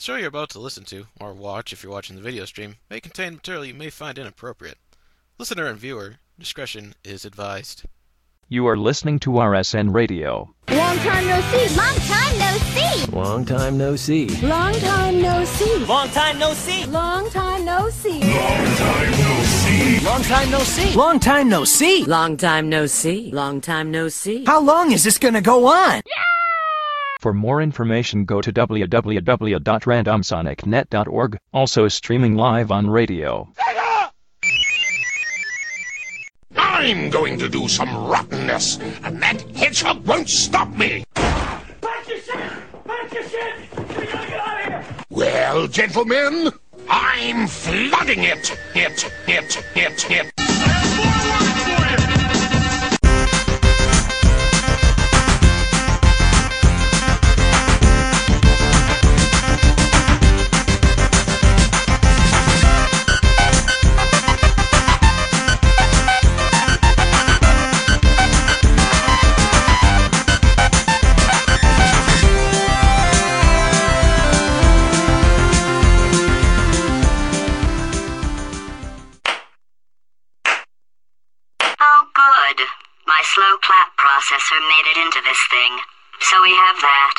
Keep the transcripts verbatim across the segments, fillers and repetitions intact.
The show you're about to listen to, or watch if you're watching the video stream, may contain material you may find inappropriate. Listener and viewer, discretion is advised. You are listening to R S N Radio. Long time no see. Long time no see. Long time no see. Long time no see. Long time no see. Long time no see. Long time no see. Long time no see. Long time no see. Long time no see. How long is this gonna go on? For more information, go to w w w dot random sonic net dot org, also streaming live on radio. I'm going to do some rottenness, and that hedgehog won't stop me! Pack your shit! Pack your shit! You're gonna get out of here! Well, gentlemen, I'm flooding it! It, it, it, it! I have more work for you! Slow clap processor made it into this thing, so we have that.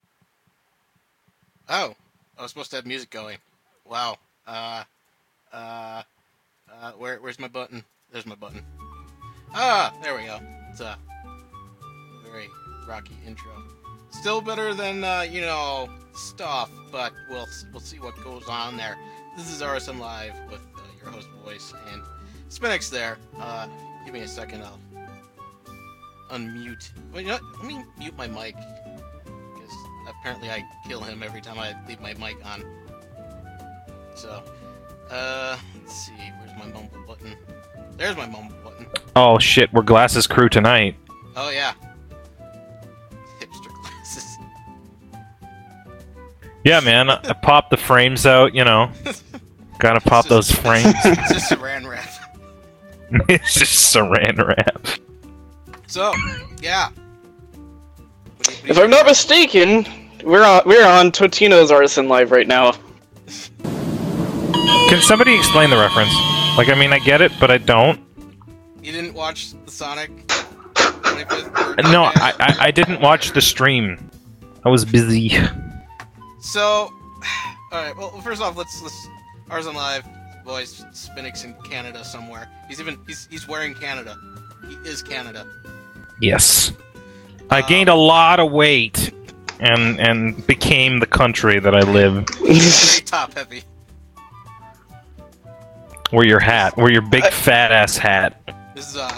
Oh, I was supposed to have music going. Wow. Uh, uh, uh, where, where's my button? There's my button. Ah, there we go. It's a very rocky intro. Still better than, uh, you know, stuff, but we'll, we'll see what goes on there. This is R S M Live with uh, your host voice and Spinix there. Uh, give me a second, I'll unmute. Wait, you know what? Let me mute my mic. Because apparently I kill him every time I leave my mic on. So, uh, let's see. Where's my mumble button? There's my mumble button. Oh shit, we're Glasses Crew tonight. Oh yeah. Hipster glasses. Yeah, man. I pop the frames out, you know. Gotta pop just, those frames. It's just saran wrap. It's just saran wrap. So, yeah. What do you, what do you if I'm not mistaken, we're on we're on Totino's R S N Live right now. Can somebody explain the reference? Like, I mean, I get it, but I don't. You didn't watch the Sonic? No, I, I I didn't watch the stream. I was busy. So, alright, well, first off, let's, let's R S N Live, boys, Spinix in Canada somewhere. He's even, he's, he's wearing Canada. He is Canada. Yes. I gained a lot of weight and and became the country that I live. Very top heavy. Wear your hat. Wear your big fat ass hat. This is, uh...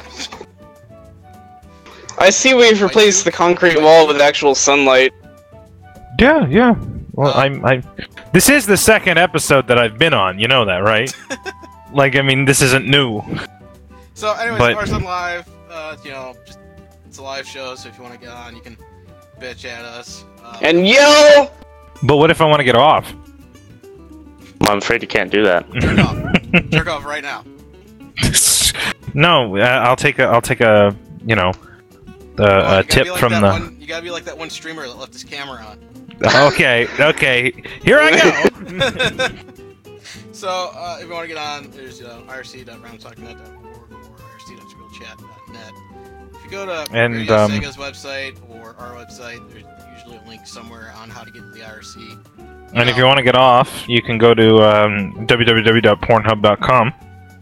I see we've replaced the concrete wall with actual sunlight. Yeah, yeah. Well, I'm I this is the second episode that I've been on, you know that, right? Like, I mean, this isn't new. So, anyways, But- R S N Live, uh, you know, just, it's a live show, so if you want to get on, you can bitch at us. Um, And yell! But what if I want to get off? I'm afraid you can't do that. Jerk off. Jerk off right now. No, uh, I'll take a I'll take a, you know, uh, Oh, a you gotta tip be like from that the One, you gotta be like that one streamer that left his camera on. Okay, okay. Here I go. So, uh, if you want to get on, there's uh, r c dot round sock net dot org or r c dot scroll chat dot net. If you go to And, Radio um, Sega's website or our website, there's usually a link somewhere on how to get to the I R C. And if you want to get off, you can go to um, w w w dot pornhub dot com.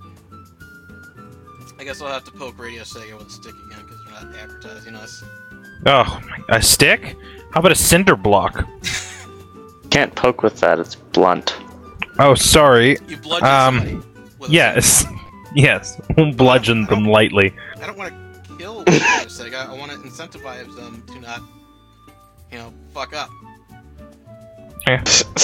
I guess I'll have to poke Radio Sega with a stick again because they're not advertising us. Oh, a stick? How about a cinder block? Can't poke with that, it's blunt. Oh, sorry. You bludgeon Um, somebody with a yes, yes. Bludgeon them lightly. I don't want to kill Radio Sega. I want to incentivize them to not, you know, fuck up. Yeah.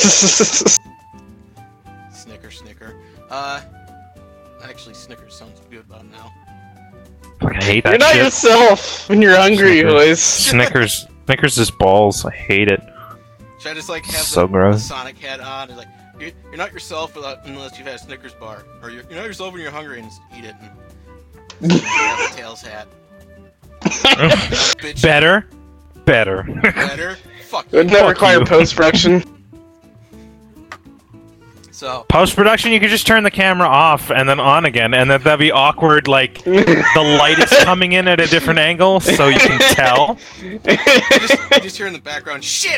Snicker, snicker. Uh, actually, Snickers sounds good about now. Fucking hate that You're not shit. yourself when you're hungry, Snickers. boys. Snickers. Snickers is balls. I hate it. Should I just like have So the, gross. the Sonic hat on and like you're, you're not yourself without, unless you've had a Snickers bar, or you're, you're not yourself when you're hungry and just eat it and have a Tails hat. Bitch. Better. Better. Better. Fuck It would you. not Fuck require you. post-production. So post production, you could just turn the camera off and then on again, and then that'd be awkward. Like the light is coming in at a different angle, so you can tell. you, just, you just hear in the background, shit.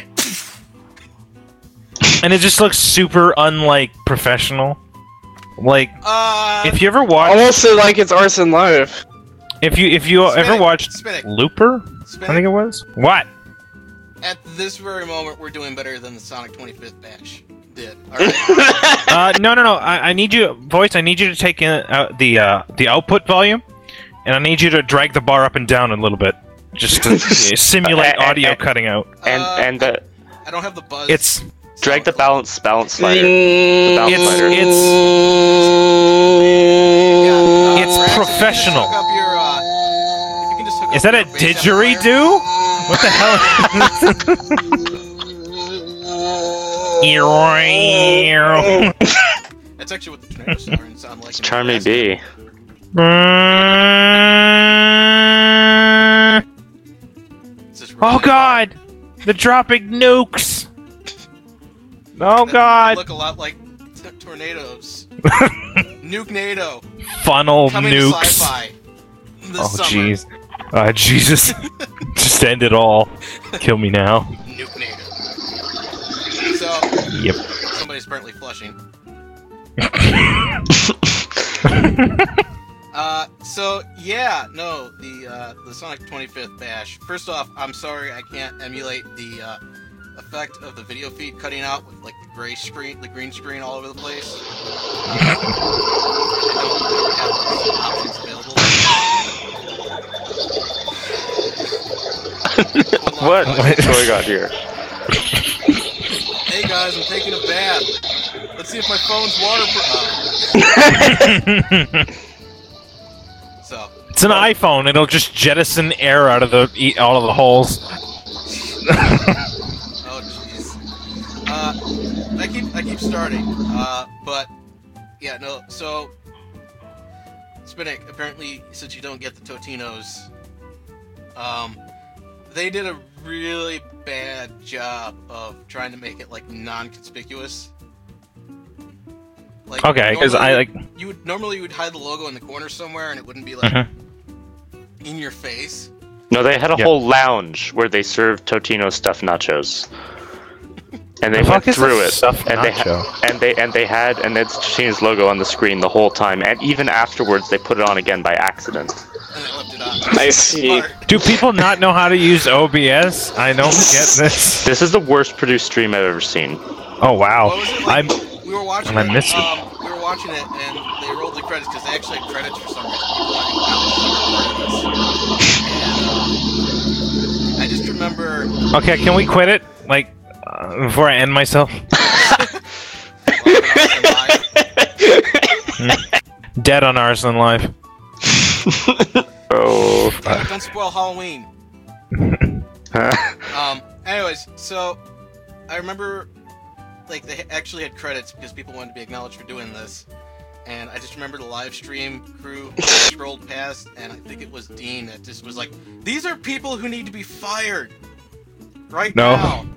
And it just looks super unlike professional. Like, uh, if you ever watch, almost like it's Arson Live. If you if you Spin ever it. watched Spin it. Looper, Spin I think it was. What? At this very moment, we're doing better than the Sonic twenty-fifth Bash did. All right. uh, no, no, no. I, I need you, voice. I need you to take in uh, the uh, the output volume, and I need you to drag the bar up and down a little bit, just to simulate And- audio and- cutting out. And Uh, and the I don't have the buzz. It's drag the balance balance slider. Mm, The balance it's slider. it's Yeah, uh, it's Braxton, professional. Hook up your, uh, if you can just hook Is up that a your bass amplifier. didgeridoo? What the hell? That's actually what the tornado sirens sound like. It's Charmy B. It's just Oh really God! The dropping nukes! Oh That God! Look a lot like t- tornadoes. Nuke NATO Funnel coming to nukes! sci-fi this Oh summer. jeez. Uh, Jesus. Just end it all. Kill me now. Nuke NATO. So Yep. somebody's apparently flushing. uh, so yeah, no, the uh, the Sonic twenty-fifth Bash. First off, I'm sorry I can't emulate the uh, effect of the video feed cutting out with like the gray screen, the green screen all over the place. Uh, I don't, I don't have those options available. What? What's going on here? Hey guys, I'm taking a bath. Let's see if my phone's waterproof. Uh, so. It's an iPhone. It'll just jettison air out of the eat all of the holes. Oh jeez. Uh, I keep I keep starting. Uh, but yeah, no. So, Spinnick, apparently, since you don't get the Totinos, um, they did a really bad job of trying to make it like non-conspicuous. Like, Okay, 'cause normally I, like- you would normally you would hide the logo in the corner somewhere, and it wouldn't be like Mhm. in your face. No, they had a Yeah. whole lounge where they served Totino stuffed nachos. And they The went fuck is a through it, stuffed and they nacho? ha- and they and they had and it's Totino's logo on the screen the whole time, and even afterwards they put it on again by accident. And they left it on. I see. Smart. Do people not know how to use O B S? I don't get this. This is the worst produced stream I've ever seen. Oh wow. What was it like? I'm. We were watching I it. missed it. Um, we were watching it, and they rolled the credits because they actually had credits for some reason. People hadn't- I just remember. Okay, can we quit it? Like uh, before I end myself. Dead on Arson Live. Oh. Don't, don't spoil Halloween. Um. Anyways, so I remember, like, they actually had credits because people wanted to be acknowledged for doing this. And I just remember the live stream crew scrolled past, and I think it was Dean that just was like, "These are people who need to be fired right No. now."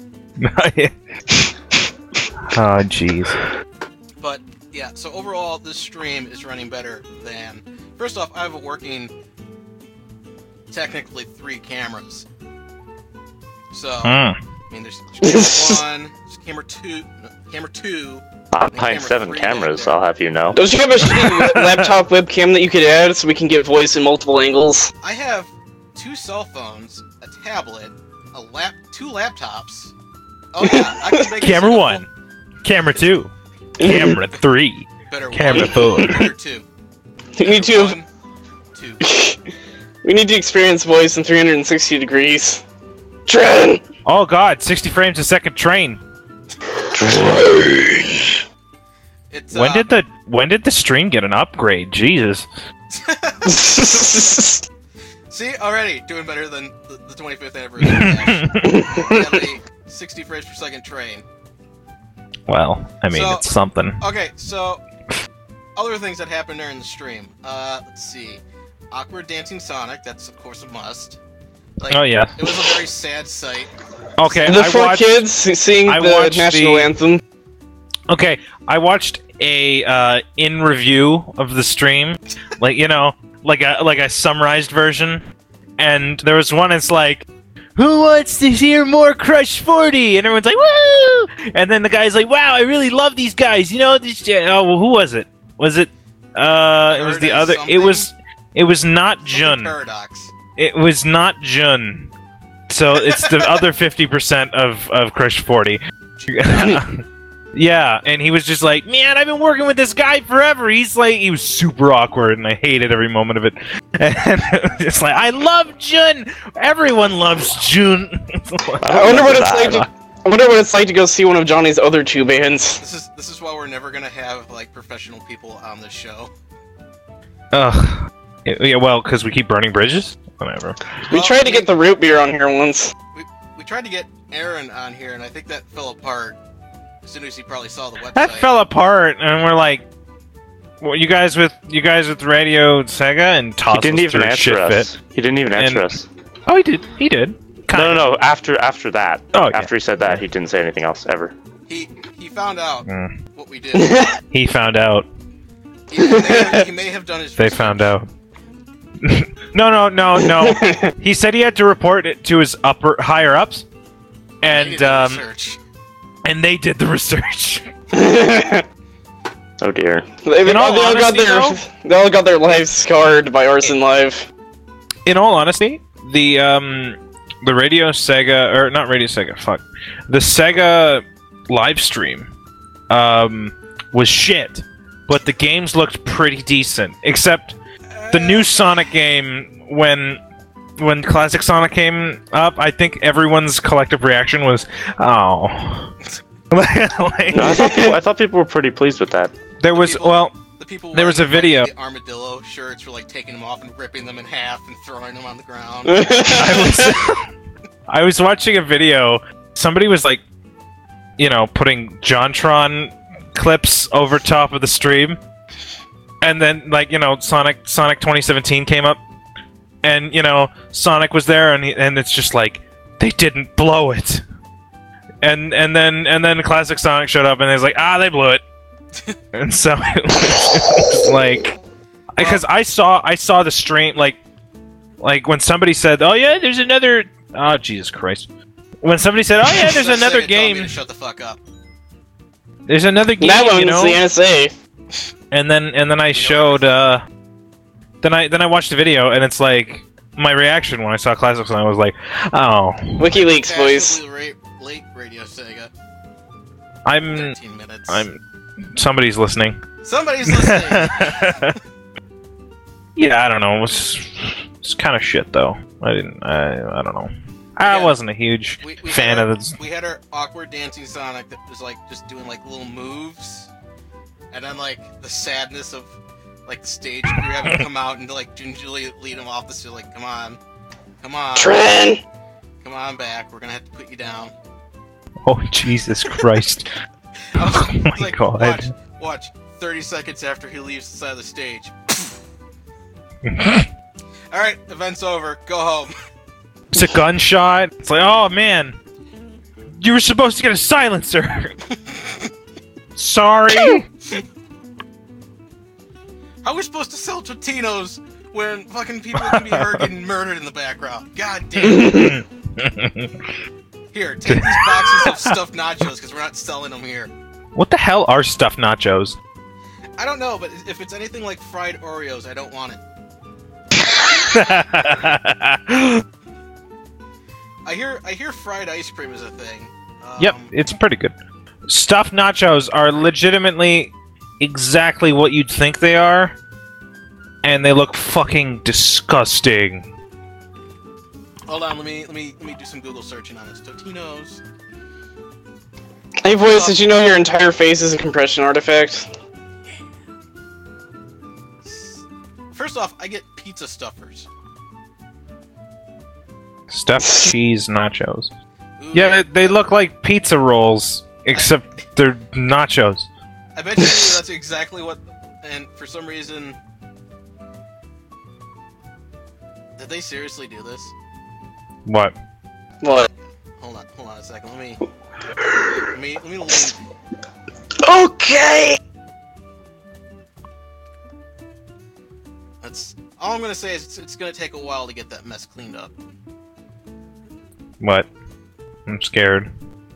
Oh jeez. But yeah, so overall, this stream is running better than. First off, I have a working, technically three cameras. So Hmm. I mean, there's, there's camera one, there's camera two, no, camera two. I'm and behind camera seven three cameras, back there. I'll have you know. Don't you have a shitty laptop webcam that you could add so we can get voice in multiple angles? I have two cell phones, a tablet, a lap, two laptops. Oh yeah, I can make this Camera into one. Camera two. Camera three. Better Camera one, four. better two. We need to. One, two. We need to experience voice in three hundred sixty degrees. Tren! Oh god, sixty frames a second train. It's, When uh, did the when did the stream get an upgrade? Jesus. See, already doing better than the, the twenty-fifth anniversary. We have a sixty frames per second train. Well, I mean So- it's something. Okay, so other things that happened during the stream. Uh, let's see. Awkward dancing Sonic. That's of course a must. Like, Oh, yeah. It was a very sad sight. Okay, The I four watched, kids sing I the watched national the- anthem. Okay, I watched a uh, in review of the stream, like you know, like a like a summarized version, and there was one. It's like, who wants to hear more Crush forty? And everyone's like, woo! And then the guy's like, wow, I really love these guys. You know, this. Oh, well, who was it? Was it? Uh, it was the other. Something? It was. It was not Jun. Paradox. It was not Jun. So it's the other fifty percent of of Crush forty. Yeah, and he was just like, man, I've been working with this guy forever. He's like, he was super awkward, and I hated every moment of it. And it's like, I love Jun. Everyone loves Jun. I wonder what it's like. To, I wonder what it's like to go see one of Johnny's other two bands. This is this is why we're never gonna have like professional people on this show. Ugh. Yeah, well, because we keep burning bridges. Whatever. We Well, tried I to mean, get the root beer on here once. We, we tried to get Aaron on here, and I think that fell apart as soon as he probably saw the website. That fell apart, and we're like, well, you guys with you guys with Radio Sega and tossed He didn't us even through a answer shit us. fit. He didn't even answer And- us. Oh, he did. He did. Kind No, of. no, no. After after that, Oh, yeah. after he said that, he didn't say anything else ever. He he found out Mm. what we did. He found out. he, may have, he may have done his. They research. found out. no, no, no, no. He said he had to report it to his upper higher ups, He and did the um, research. and they did the research. Oh dear. They, they, In all they all got honesty, their they all got their lives scarred by Arson Live. In all honesty, the um, the Radio Sega or not Radio Sega, fuck, the Sega live stream, um, was shit, but the games looked pretty decent, except the new Sonic game when. When Classic Sonic came up, I think everyone's collective reaction was, "Oh." Like, No, I thought people, I thought people were pretty pleased with that. there was people- well, The people there was a wearing, like, video. the armadillo shirts were like taking them off and ripping them in half and throwing them on the ground. I was I was watching a video. Somebody was like, you know, putting JonTron clips over top of the stream, and then like you know, Sonic Sonic twenty seventeen came up. And you know, Sonic was there, and he, and it's just like they didn't blow it. And and then and then Classic Sonic showed up, and they was like, ah, they blew it. And so it was, it was like, because I saw I saw the stream like like when somebody said, oh yeah, there's another. Oh Jesus Christ! When somebody said, oh yeah, there's So another Sega told me game. to shut the fuck up. There's another game, That one's you know. the N S A. And then and then I showed uh then I then I watched the video and it's like my reaction when I saw Classic Sonic was like, oh, WikiLeaks, boys. Fashionably ra- late Radio Sega. I'm thirteen minutes. I'm somebody's listening. Somebody's listening. Yeah, I don't know. It was it's kind of shit though. I didn't I I don't know. I Yeah. wasn't a huge we, we fan had our, of this. We had our awkward dancing Sonic that was like just doing like little moves, and then like the sadness of like the stage crew having to come out and like gingerly lead him off the stage. Like, come on, come on, Tren! come on back. We're gonna have to put you down. Oh Jesus Christ! I was, Oh I was my like, God. Watch, watch. Thirty seconds after he leaves the side of the stage. All right, event's over. Go home. It's a gunshot. It's like, oh man, you were supposed to get a silencer. Sorry. How are we supposed to sell Totinos when fucking people can be heard getting murdered in the background? God damn. Here, take these boxes of stuffed nachos because we're not selling them here. What the hell are stuffed nachos? I don't know, but if it's anything like fried Oreos, I don't want it. I hear I hear fried ice cream is a thing. Um, Yep, it's pretty good. Stuffed nachos are legitimately exactly what you'd think they are, and they look fucking disgusting. Hold on, let me let me let me do some Google searching on this. Totinos. Hey boys, did you know your entire face is a compression artifact? First off, I get pizza stuffers. Stuffed cheese nachos. Ooh, Yeah, they, they look like pizza rolls, except they're nachos. I bet you that's exactly what. And for some reason, did they seriously do this? What? What? Hold on, hold on a second. Let me, let me, let me lean. Okay. That's all I'm gonna say. Is it's, it's gonna take a while to get that mess cleaned up. What? I'm scared.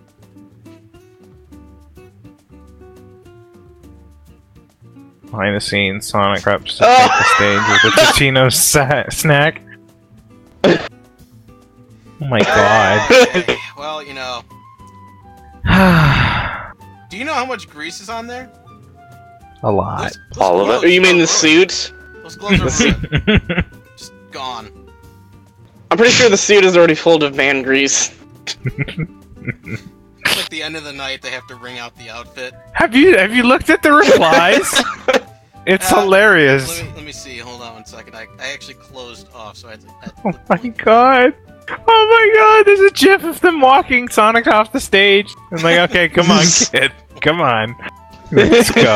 Behind the scenes, Sonic preps to take the stage with a Totino sa snack. Oh my god. Okay, well, you know. Do you know how much grease is on there? A lot. Those, those All of it? gloves Oh, you mean are the ruined. suit? Those gloves are ruined. Just gone. I'm pretty sure the suit is already full of man grease. It's like the end of the night. They have to wring out the outfit. Have you have you looked at the replies? It's Uh, hilarious. Let me, let me see. Hold on one second. I, I actually closed off, so I had to. I had to Oh look- my god. Oh my god, there's a gif of them walking Sonic off the stage. I'm like, okay, come on, kid. Come on. Let's go.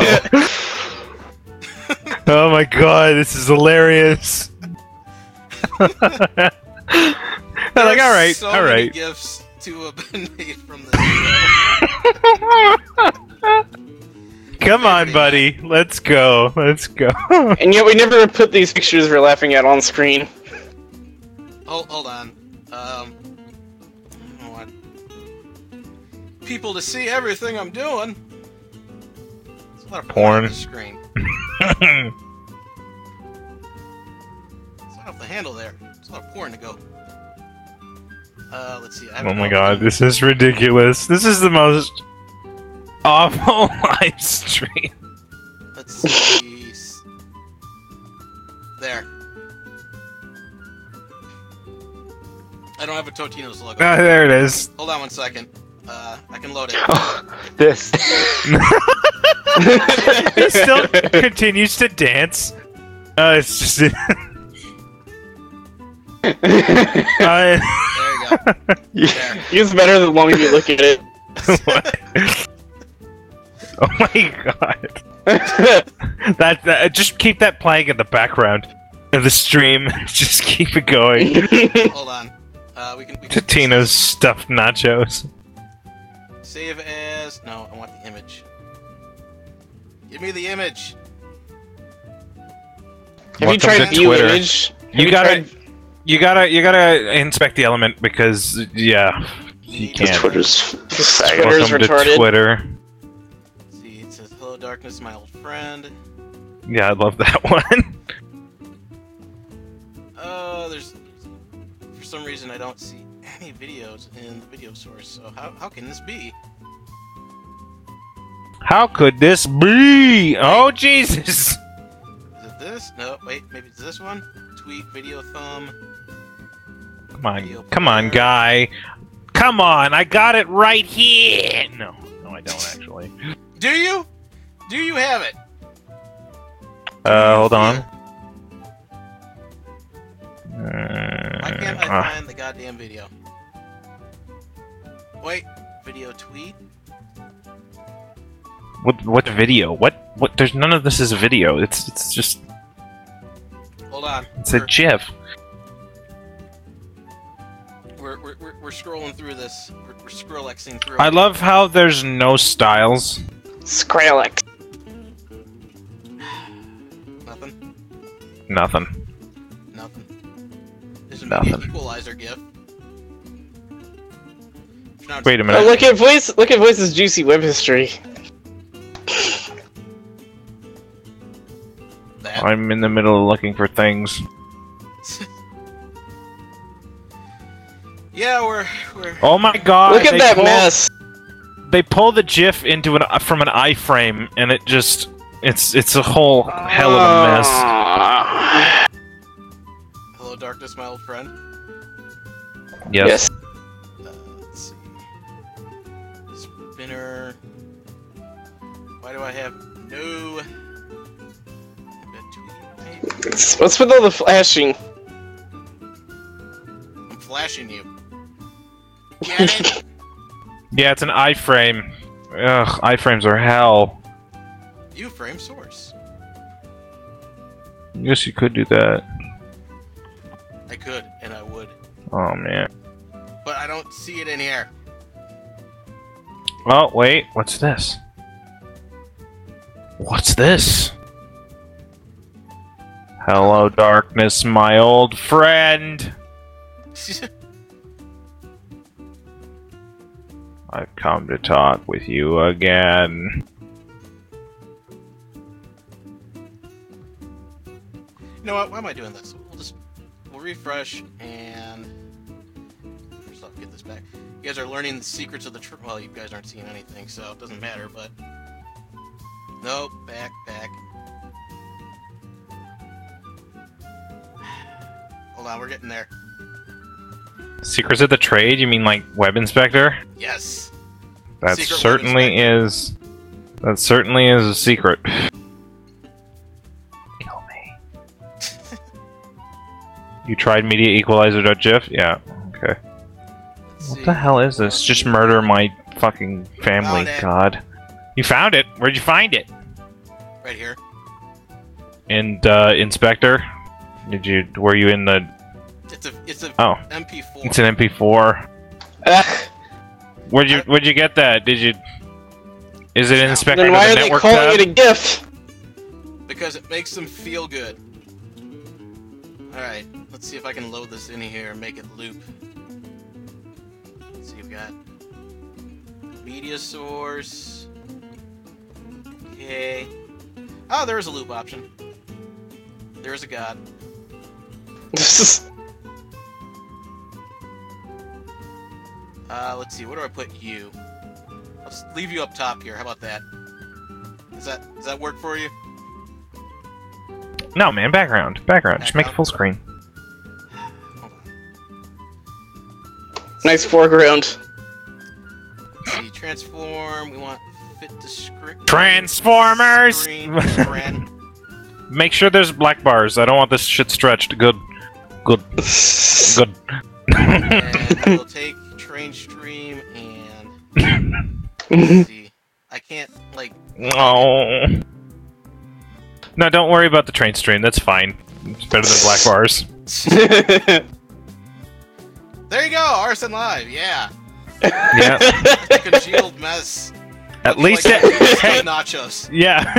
Oh my god, this is hilarious. I'm There like, are alright, so many alright. gifts to have been made from this. Come on, buddy. Let's go. Let's go. And yet we never put these pictures we're laughing at on screen. Hold, hold on. Um, I want people to see everything I'm doing. There's a lot of porn Porn. on the screen. It's not off the handle there. There's a lot of porn to go. Uh, let's see. I have Oh it my up. god, this is ridiculous. This is the most awful live stream. Let's see. S- There. I don't have a Totino's logo. Ah, there it is. Hold on one second. Uh, I can load it. This. He still continues to dance. Uh, it's just. uh, There you go. There. It's better the longer you look at it. what? Oh my god. that, that just keep that playing in the background of the stream. Just keep it going. Hold on. Uh, we can. We can Totino's stuffed nachos. Save as. No, I want the image. Give me the image. Have you Welcome tried to view Twitter. image? Have You gotta, tried- you gotta, you gotta inspect the element because yeah, you Because can't. Twitter's faggot. Twitter's Welcome retarded. to Twitter. Let's see, it says, "Hello, darkness, my old friend." Yeah, I love that one. Uh, there's. For some reason, I don't see any videos in the video source. So how how can this be? How could this be? Oh Jesus! Is it this? No, wait. Maybe it's this one. Tweet, video, thumb. Come on, come on, guy. Come on, I got it right here. No, no, I don't actually. Do you? Do you have it? Uh, hold on. Why can't I Uh, find the goddamn video? Wait, video tweet? what? What video? What? What? There's none of this is a video. It's it's just Hold on. it's a We're- GIF. We're, we're, we're, we're scrolling through this. We're, we're Skrillexing through I it. love how there's no styles. Skrillex. Nothing. Nothing. Nothing. There's a Nothing. media equalizer gif. Now it's- Wait a Oh, minute. look at voice. Look at voice's juicy web history. That. I'm in the middle of looking for things. Yeah, we're we're. Oh my god! Look at they that pull- mess. They pull the GIF into an from an iframe, and it just it's it's a whole hell of a mess. Ah. Hello, darkness, my old friend. Yes. Uh, let's see. Spinner. Why do I have no? Yes. What's with all the flashing? I'm flashing you. Get it? Yeah, it's an iframe. Ugh, iframes are hell. You frame source. Guess you could do that. I could, and I would, Oh man. but I don't see it in here. Oh wait, what's this? What's this? Hello, darkness, my old friend. I've come to talk with you again. You know what? Why am I doing this? We'll just we'll refresh and first off, get this back. You guys are learning the secrets of the tr- well, you guys aren't seeing anything, so it doesn't matter. But nope, back, back. Hold on, we're getting there. Secrets of the trade? You mean like Web Inspector? Yes. That Secret Web certainly Inspector. is. That certainly is a secret. Kill me. You tried media equalizer dot gif? Yeah. Okay. What the hell is this? Just murder my fucking family. Found it. God. You found it? Where'd you find it? Right here. In uh, Inspector? Did you? Were you in the? It's a it's a Oh. M P four. It's an M P four. Ugh. Where'd you? Where'd you get that? Did you? Is it in Inspector? Then under why the are they network calling tab? it a GIF? Because it makes them feel good. Alright, let's see if I can load this in here and make it loop. Let's see, we've got media source. Okay. Oh, there is a loop option. There is a god. uh, let's see, where do I put you? I'll just leave you up top here, how about that? Does that, does that work for you? No, man. Background. Background. Just make it full screen. Nice foreground. Let's see, transform, we want fit descriptor. Transformers! Screen, screen. Make sure there's black bars. I don't want this shit stretched. Good. Good. Good. And we'll take train stream and let's see. I can't like No. No, don't worry about the train stream. That's fine. It's better than black bars. There you go, Arson Live, yeah. Yeah. That's a congealed mess. At Much least like it. hey. nachos. Yeah.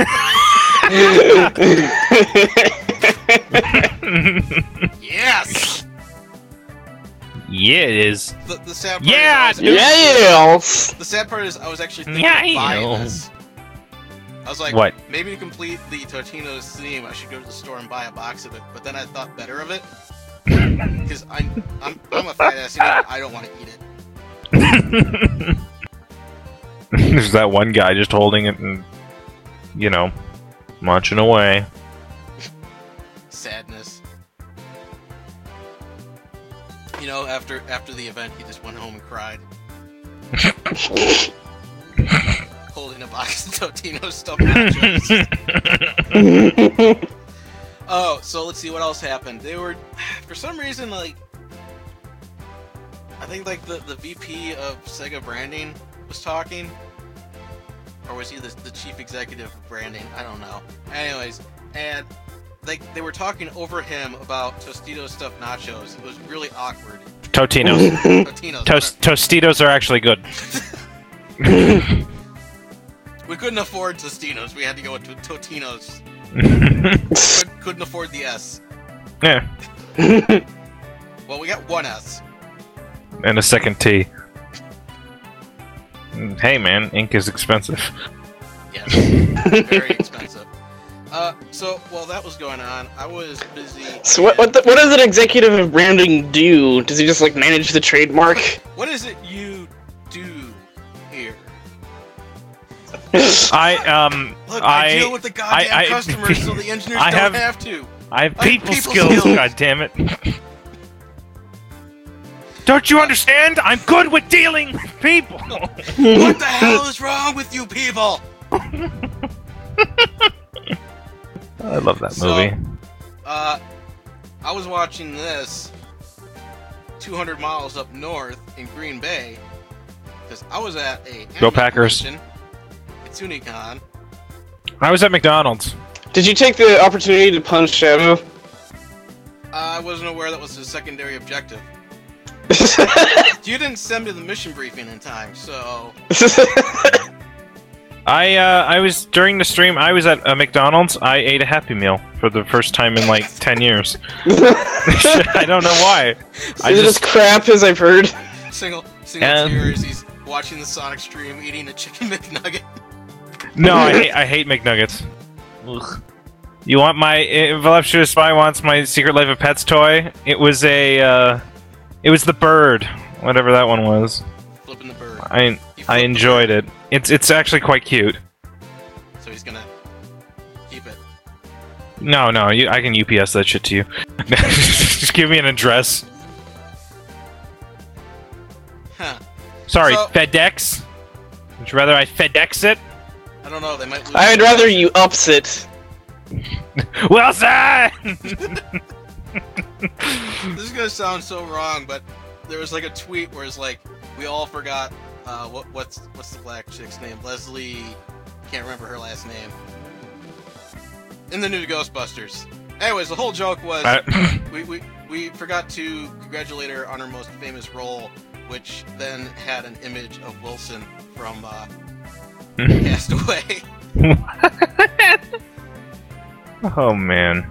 Yes. Yeah, it is. The, the sad part Yeah, is I was, dude. Yes. The sad part is I was actually thinking Yeah, of buying yeah. this. I was like, What? maybe to complete the Totino's theme, I should go to the store and buy a box of it. But then I thought better of it because I'm I'm I'm a fat ass eater. I don't want to eat it. There's that one guy just holding it and, you know, munching away. Sadness. You know, after after the event, he just went home and cried. Holding a box of Totino's stuffed nachos. Oh, so let's see what else happened. They were, for some reason, like, I think like the, the V P of Sega branding was talking, or was he the, the chief executive of branding? I don't know. Anyways, and they they were talking over him about Tostitos stuffed nachos. It was really awkward. Totinos. Totinos. Toast Tostitos are actually good. We couldn't afford Tostinos. We had to go with Totinos. Could, couldn't afford the S. Yeah. Well, we got one S. And a second T. Hey man, ink is expensive. Yes, very expensive. Uh, so while that was going on, I was busy. So what what, the, what does an executive of branding do? Does he just like manage the trademark? What is it you do here? I um Look, I, I deal with the goddamn I, I, customers, so the engineers I don't have, have to. I have I have people, people skills, skills. God damn it! Don't you understand? I'm good with dealing with people. What the hell is wrong with you people? I love that So, movie. Uh, I was watching this two hundred miles up north in Green Bay because I was at a Go anime Packers. convention, KitsuneCon. I was at McDonald's. Did you take the opportunity to punch Shadow? I wasn't aware that was his secondary objective. You didn't send me the mission briefing in time, so I uh, I was during the stream. I was at a McDonald's. I ate a Happy Meal for the first time in like ten years. I don't know why. I Is it just as crap as I've heard? Single, single Um, tears. He's watching the Sonic stream, eating a chicken McNugget. no. I hate I hate McNuggets. Ugh. You want my uh, voluptuous spy wants my Secret Life of Pets toy? It was a uh, it was the bird, whatever that one was. Flipping the bird. I I enjoyed it. It's it's actually quite cute. So he's gonna keep it. No, no, you, I can U P S that shit to you. Just give me an address. Huh. Sorry, So- FedEx? Would you rather I FedEx it? I don't know. They might lose. I'd rather you ups it. Wilson! This is gonna sound so wrong, but there was like a tweet where it's like we all forgot uh, what what's what's the black chick's name? Leslie. Can't remember her last name. In the new Ghostbusters. Anyways, the whole joke was Uh, we, we we forgot to congratulate her on her most famous role, which then had an image of Wilson from uh, Castaway. Oh man.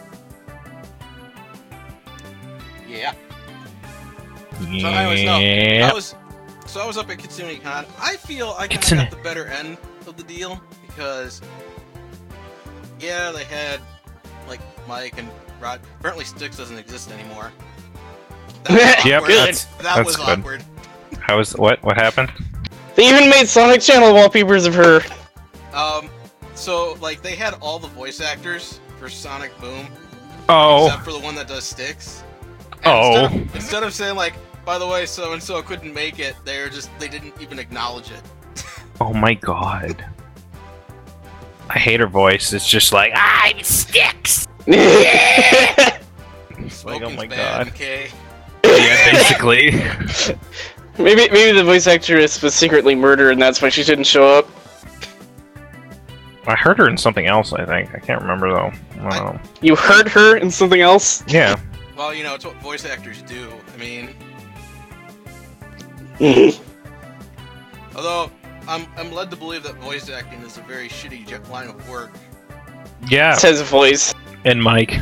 Yeah. So anyways, no. I was so I was up at Kitsune Con. I feel I kind of got the better end of the deal because yeah, they had like Mike and Rod. Apparently, Styx doesn't exist anymore. That was Yep, awkward. that's- that that's was good. awkward. How was what? What happened? They even made Sonic Channel wallpapers of her. Um, so like they had all the voice actors for Sonic Boom, Oh. except for the one that does Styx. And Oh. Instead of, instead of saying like, by the way, so and so couldn't make it, they're just they didn't even acknowledge it. Oh my god. I hate her voice. It's just like I'm Styx. It's like, oh Smoking's my bad, god. okay? Yeah, basically. Maybe maybe the voice actress was secretly murdered and that's why she didn't show up. I heard her in something else. I think I can't remember though. I don't know. You heard her in something else? Yeah. Well, you know, it's what voice actors do. I mean, although I'm I'm led to believe that voice acting is a very shitty j- line of work. Yeah. Says voice. And Mike.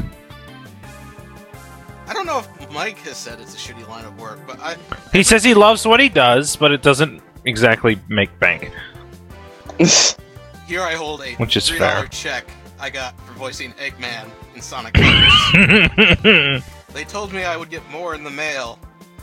I don't know if Mike has said it's a shitty line of work, but I He says he loves what he does, but it doesn't exactly make bank. here I hold a Which is three dollar fair. check I got for voicing Eggman in Sonic Colors. They told me I would get more in the mail.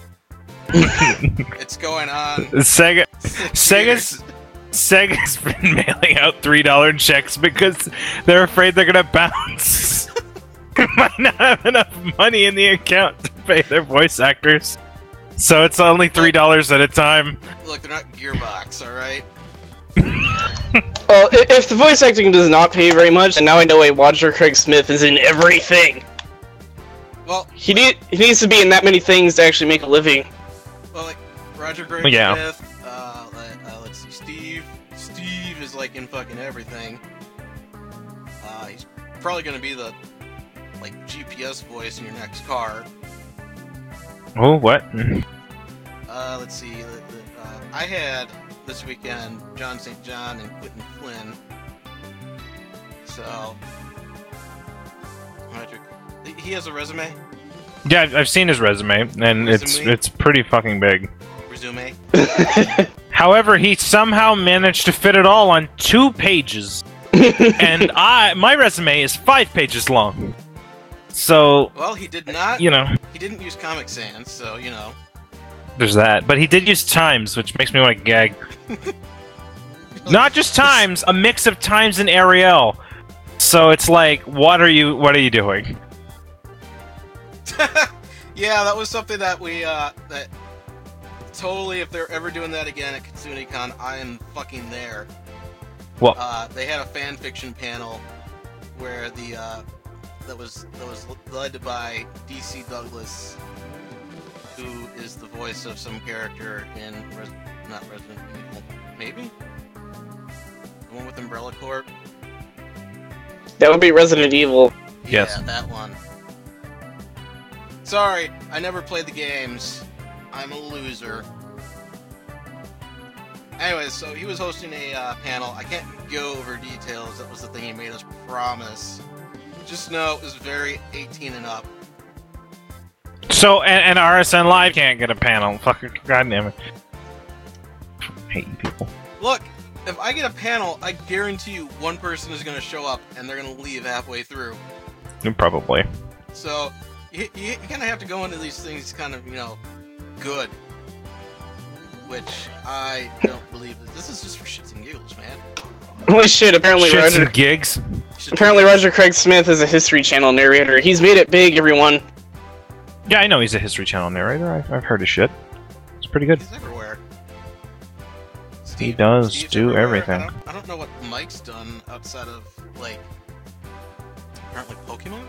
It's going on. Sega, Sega's, Sega's been mailing out three dollar checks because they're afraid they're gonna bounce. They might not have enough money in the account to pay their voice actors, so it's only three dollars at a time. Look, they're not Gearbox, all right. Well, i- if the voice acting does not pay very much, and now I know why Roger Craig Smith is in everything. Well, He need he needs to be in that many things to actually make a living. Well, like Roger Gray Yeah. Smith, uh, let, uh, let's see, Steve. Steve is like in fucking everything. Uh, he's probably gonna be the like G P S voice in your next car. Oh, what? Uh, let's see. the- the, Uh, I had this weekend John Saint John and Quentin Flynn. So, Roger, he has a resume. Yeah, I've seen his resume, and it's Resume? it's pretty fucking big. Resume. However, he somehow managed to fit it all on two pages, and I my resume is five pages long. So, Well, he did not. you know, He didn't use Comic Sans, so you know. there's that. But he did use Times, which makes me want to gag. Not just Times, a mix of Times and Ariel. So it's like, what are you what are you doing? Yeah, that was something that we, uh, that totally, if they're ever doing that again at KitsuneCon, I am fucking there. Well, Uh, they had a fan fiction panel where the, uh, that was, that was led by D C Douglas, who is the voice of some character in, Res- not Resident Evil, maybe? The one with Umbrella Corp? That would be Resident Evil. Yes. Yeah, that one. Sorry, I never played the games. I'm a loser. anyways, so he was hosting a uh, panel. I can't go over details. That was the thing he made us promise. Just know it was very eighteen and up. So, and, and R S N Live can't get a panel. Fucking goddamn it. I hate you people. Look, if I get a panel, I guarantee you one person is going to show up and they're going to leave halfway through. Probably. So, you, you, you kind of have to go into these things kind of, you know, good. Which I don't believe. This is just for shits and giggles, man. Holy shit, apparently Shits Roger... and gigs. Apparently Roger Craig Smith is a History Channel narrator. He's made it big, everyone. Yeah, I know he's a History Channel narrator. I've, I've heard his shit. It's pretty good. He's everywhere. Steve, He does Steve's do everywhere. everything. I don't, I don't know what Mike's done outside of, like, apparently Pokemon?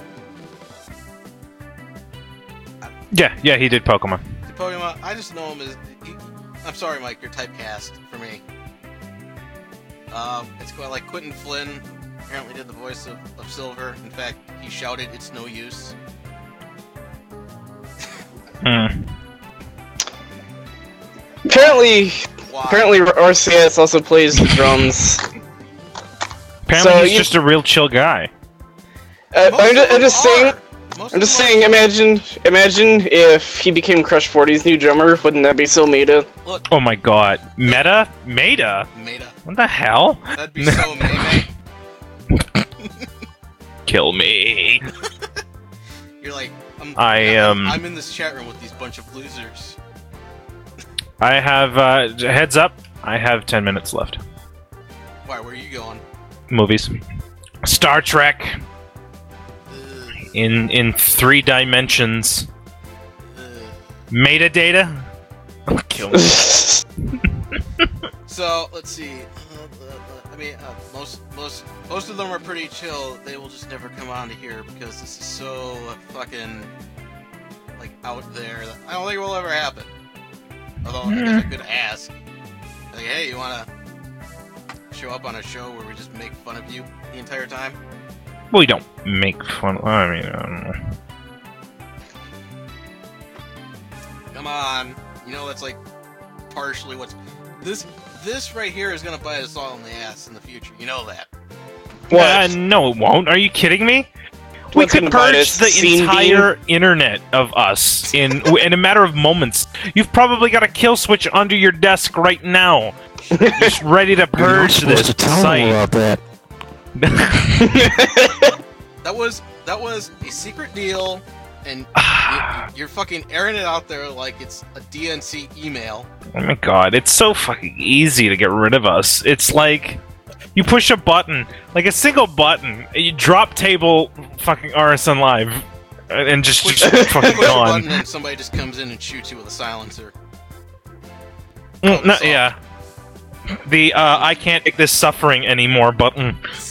Yeah, yeah, he did Pokemon. The Pokemon, I just know him as... He, I'm sorry, Mike, you're typecast for me. Um, it's quite like Quentin Flynn apparently did the voice of, of Silver. In fact, he shouted, "It's no use." Hmm. Apparently, Why? apparently R C S also plays the drums. Apparently So he's you- just a real chill guy. Uh, Most I'm, of just, I'm them just saying. are. Most I'm of just them saying. are. Imagine, imagine if he became Crush forty's new drummer. Wouldn't that be so meta? Look, Oh my god. Meta? Meta? Meta. What the hell? That'd be so May Kill me. You're like, I'm, I, I'm- um, I'm in this chat room with these bunch of losers. I have, uh, heads up, I have ten minutes left. Why? Where are you going? Movies. Star Trek. Ugh, In, in three dimensions. ugh. Metadata? Kill me. So let's see. Uh, uh, uh, I mean, uh, most most most of them are pretty chill. They will just never come on to here because this is so fucking like out there. That I don't think it will ever happen. Although I guess I could ask, like, hey, you wanna show up on a show where we just make fun of you the entire time? We don't make fun. I mean, I don't know. Come on, you know that's like partially what's this. This right here is gonna bite us all in the ass in the future. You know that. What? Uh, no, it won't. Are you kidding me? We What's could gonna bite purge us? the Scene entire internet of us in in a matter of moments. You've probably got a kill switch under your desk right now, just ready to purge this site. that. That was that was a secret deal, and you, you're fucking airing it out there like it's a D N C email. Oh my god, it's so fucking easy to get rid of us. It's like you push a button, like a single button, you drop table fucking R S N Live, and just, Push, just fucking push a gone. button and somebody just comes in and shoots you with a silencer. Mm, no, so- yeah. The uh, I can't take this suffering anymore button.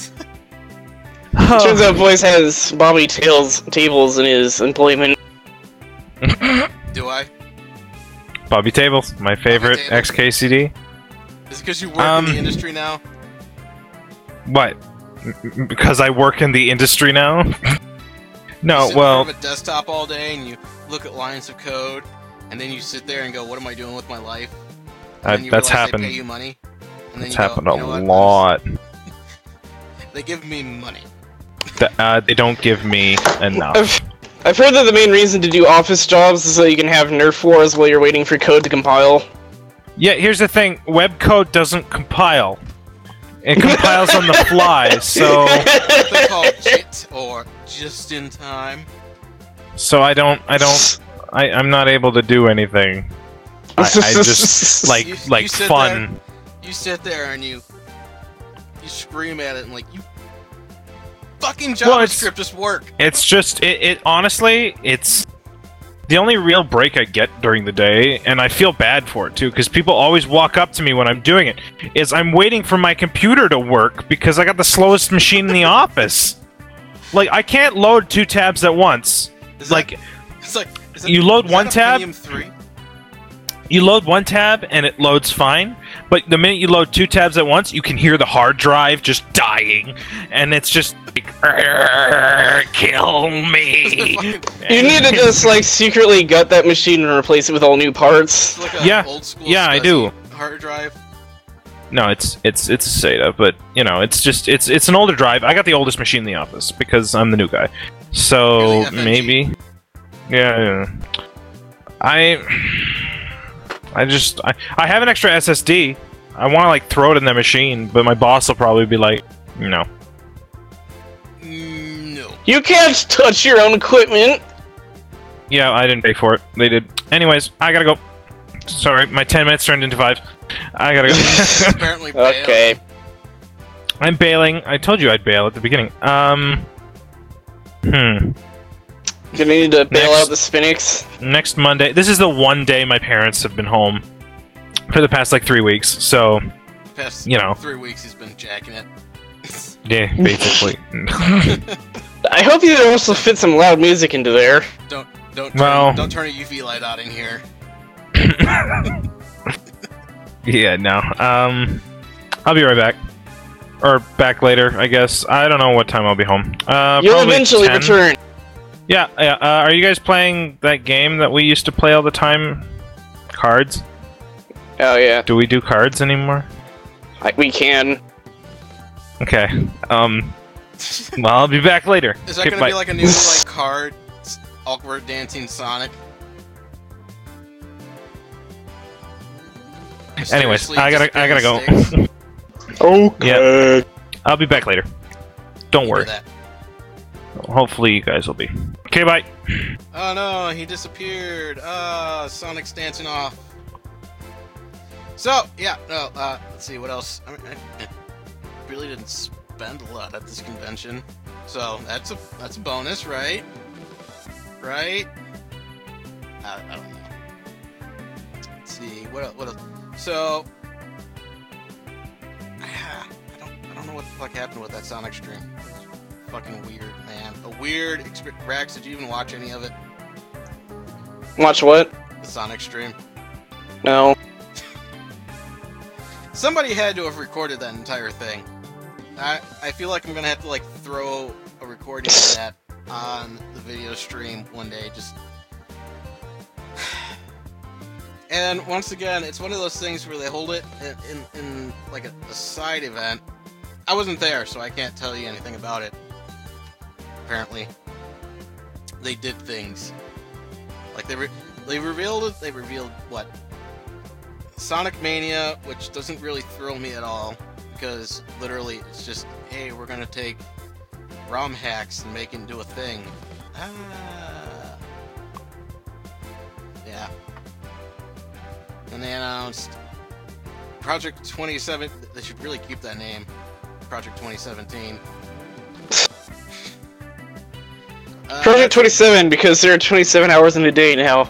Turns out Boyce has Bobby Tails tables in his employment. Do I? Bobby Tables, my favorite Tables. X K C D. Is it because you work Um, in the industry now? What? M- Because I work in the industry now? You No, sit in well, front of a desktop all day and you look at lines of code, and then you sit there and go, "What am I doing with my life?" And uh, then you that's realize happened. They pay you money, and then It's you go, happened "You a know what? lot. They give me money. Th- uh, they don't give me enough. I've, I've heard that the main reason to do office jobs is so you can have Nerf wars while you're waiting for code to compile. Yeah, here's the thing: web code doesn't compile. It compiles on the fly, so They call it J I T or just in time. so I don't, I don't, I, I'm not able to do anything. I, I just like You- like you sit fun. You sit there and you you scream at it and like you fucking Well, it's- JavaScript just work. It's just it, it honestly, it's the only real break I get during the day, and I feel bad for it too, because people always walk up to me when I'm doing it. Is I'm waiting for my computer to work because I got the slowest machine in the office. Like I can't load two tabs at once. Is Like that, it's like is that, you load is one that a tab, Pentium three? you load one tab and it loads fine, but the minute you load two tabs at once, you can hear the hard drive just dying, and it's just like, "Arrgh, kill me." You need to just like secretly gut that machine and replace it with all new parts. It's like a Yeah, old school yeah, I SCSI do. hard drive. No, it's it's it's a SATA, but you know, it's just it's it's an older drive. I got the oldest machine in the office because I'm the new guy. So Really, maybe, yeah, yeah. I I just I I have an extra S S D. I want to like throw it in the machine, but my boss will probably be like, you know, No. You can't touch your own equipment. yeah, I didn't pay for it. They did. Anyways, I gotta go. Sorry, my ten minutes turned into five. I gotta go. Apparently bailed. Okay. I'm bailing. I told you I'd bail at the beginning. Um. Hmm. You need to bail Next. out the Spinix. Next Monday. This is the one day my parents have been home for the past like three weeks. So, Past you know. three weeks he's been jacking it. yeah, basically. I hope you also fit some loud music into there. Don't don't turn, Well- don't turn a U V light on in here. yeah, no. Um, I'll be right back. Or back later, I guess. I don't know what time I'll be home. Uh, You'll probably eventually ten. return. Yeah, yeah. Uh, are you guys playing that game that we used to play all the time? Cards? Oh yeah, Do we do cards anymore? I, we can. Okay. Um. Well, I'll be back later. Is that Okay, gonna bye. be like a new like card, s- awkward dancing Sonic? Anyways, Mysteriously I gotta, just I gotta go. sticks? Okay. Yeah. I'll be back later. Don't You do worry. that. Hopefully, you guys will be. Okay, bye. Oh no, he disappeared. Ah, Sonic's dancing off. So, yeah, no, uh, let's see, what else? I, mean, I, I really didn't spend a lot at this convention. So, that's a that's a bonus, right? Right? I, I don't know. Let's see, what else? What else? So, I don't, I don't know what the fuck happened with that Sonic stream. It's fucking weird, man. A weird experience. Rax, did you even watch any of it? Watch what? The Sonic stream? No. Somebody had to have recorded that entire thing. I I feel like I'm gonna have to like throw a recording of that on the video stream one day. Just and once again, it's one of those things where they hold it in in, in like a, a side event. I wasn't there, so I can't tell you anything about it. Apparently, they did things like they re- they revealed it. They revealed what? Sonic Mania, which doesn't really thrill me at all, because literally it's just, hey, we're gonna take ROM hacks and make it into a thing. Ah. Yeah. And they announced Project twenty-seven. They should really keep that name, Project twenty seventeen. uh, Project twenty-seven, because there are twenty-seven hours in a day now.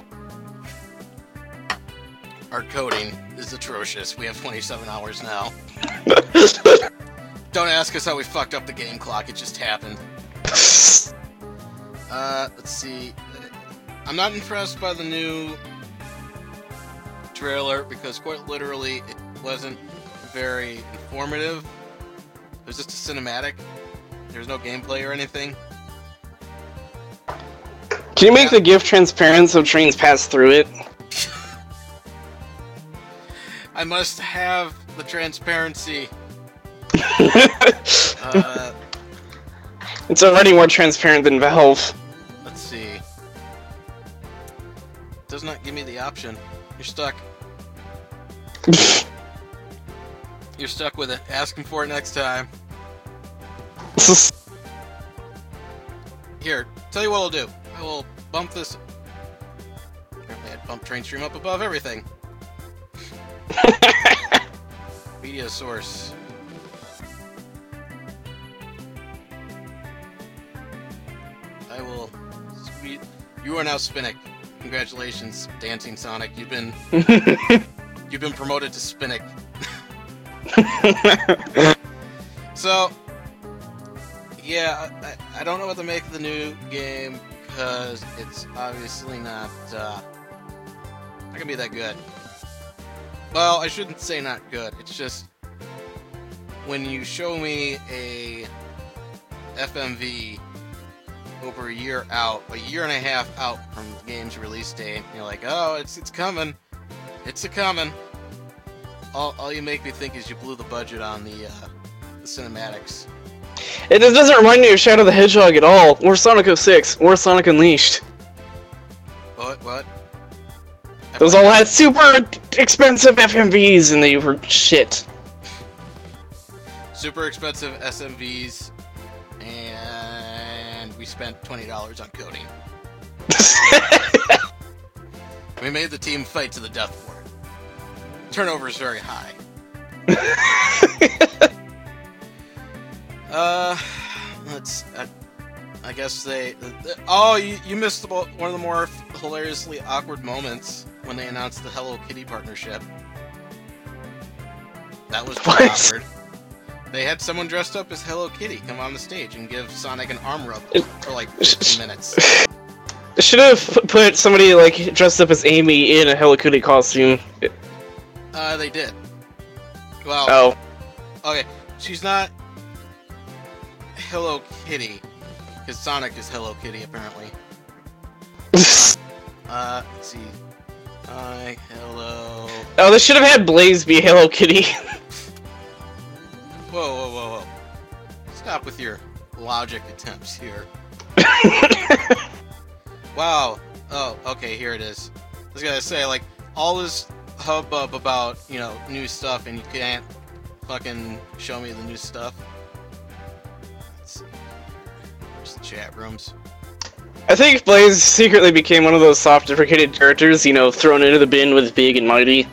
Our coding is atrocious. We have twenty-seven hours now. Don't ask us how we fucked up the game clock, it just happened. Uh, let's see. I'm not impressed by the new trailer because quite literally it wasn't very informative. It was just a cinematic. There's no gameplay or anything. Can you make the GIF transparent so trains pass through it? I must have the transparency. uh, It's already more transparent than Valve. let's see. Does not give me the option. You're stuck. You're stuck with it. Ask him for it next time. Here, tell you what I'll do. I will bump this. Apparently, I'd bump train stream up above everything. Media source. I will. Sweet. You are now Spinnick. Congratulations, Dancing Sonic. You've been you've been promoted to Spinnick. So, yeah, I, I don't know what to make of the new game because it's obviously not uh, not gonna be that good. Well, I shouldn't say not good. It's just when you show me a F M V over a year out, a year and a half out from the game's release date, you're like, oh, it's it's coming, it's a coming. all, all you make me think is you blew the budget on the, uh, the cinematics. It just doesn't remind me of Shadow the Hedgehog at all, or Sonic oh six, or Sonic Unleashed. What? What? Those all had super expensive F M Vs and they were shit. Super expensive S M Vs, and we spent twenty dollars on coding. We made the team fight to the death for it. Turnover is very high. uh, let's. I, I guess they. they oh, you, you missed the, one of the more hilariously awkward moments when they announced the Hello Kitty partnership. That was pretty awkward. They had someone dressed up as Hello Kitty come on the stage and give Sonic an arm rub for like fifteen minutes. Should have put somebody like dressed up as Amy in a Hello Kitty costume. Uh, they did. Well, oh, okay, she's not Hello Kitty, because Sonic is Hello Kitty apparently. uh, let's see. Hi, hello. Oh, they should have had Blaze be Hello Kitty. Whoa, whoa, whoa, whoa! Stop with your logic attempts here. Wow. Oh, okay, here it is. I was gonna say, like, all this hubbub about, you know, new stuff, and you can't fucking show me the new stuff. Let's see. Where's the chat rooms? I think Blaze secretly became one of those soft deprecated characters, you know, thrown into the bin with Big and Mighty.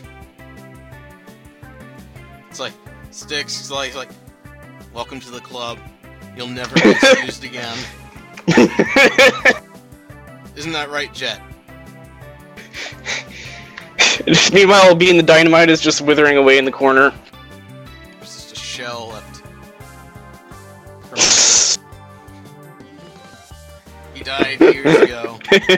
It's like, Sticks is like, like, welcome to the club. You'll never be excused again. Isn't that right, Jet? Meanwhile, Being the Dynamite is just withering away in the corner. There's just a shell left. He died years ago.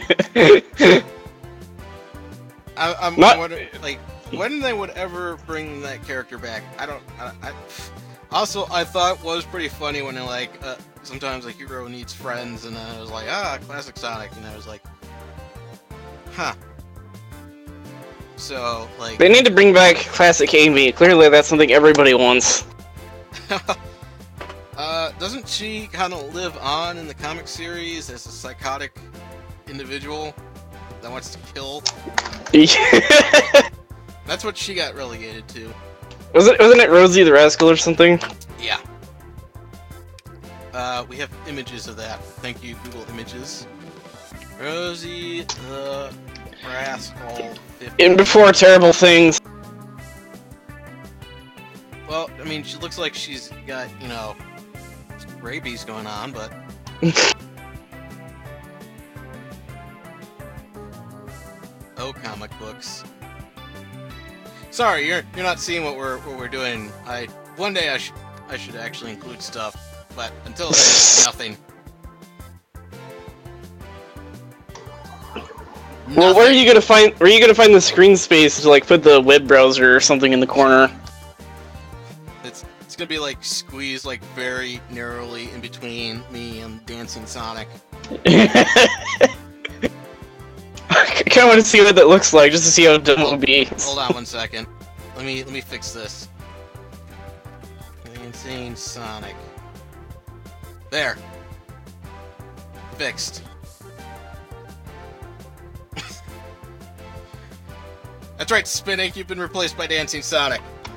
I, I'm Not... wondering, like, when they would ever bring that character back. I don't. I, I, also, I thought was pretty funny when they're like, uh, sometimes a hero needs friends, and then I was like, ah, classic Sonic, and I was like, huh. So, like... They need to bring back classic Amy. Clearly that's something everybody wants. uh, doesn't she kind of live on in the comic series as a psychotic individual that wants to kill? That's what she got relegated to. Was it, wasn't it Rosie the Rascal or something? Yeah. Uh, we have images of that. Thank you, Google Images. Rosie the Rascal fifty. In Before Terrible Things. Well, I mean, she looks like she's got, you know, rabies going on, but... Oh, comic books. Sorry, you're you're not seeing what we're what we're doing. I one day I should I should actually include stuff, but until then, nothing. Well, where are you gonna find where are you gonna find the screen space to like put the web browser or something in the corner? It's it's gonna be like squeezed like very narrowly in between me and Dancing Sonic. I kind of want to see what that looks like, just to see how dumb it will be. Hold on one second. Let me let me fix this. Dancing Sonic. There. Fixed. That's right, Spinnick. You've been replaced by Dancing Sonic.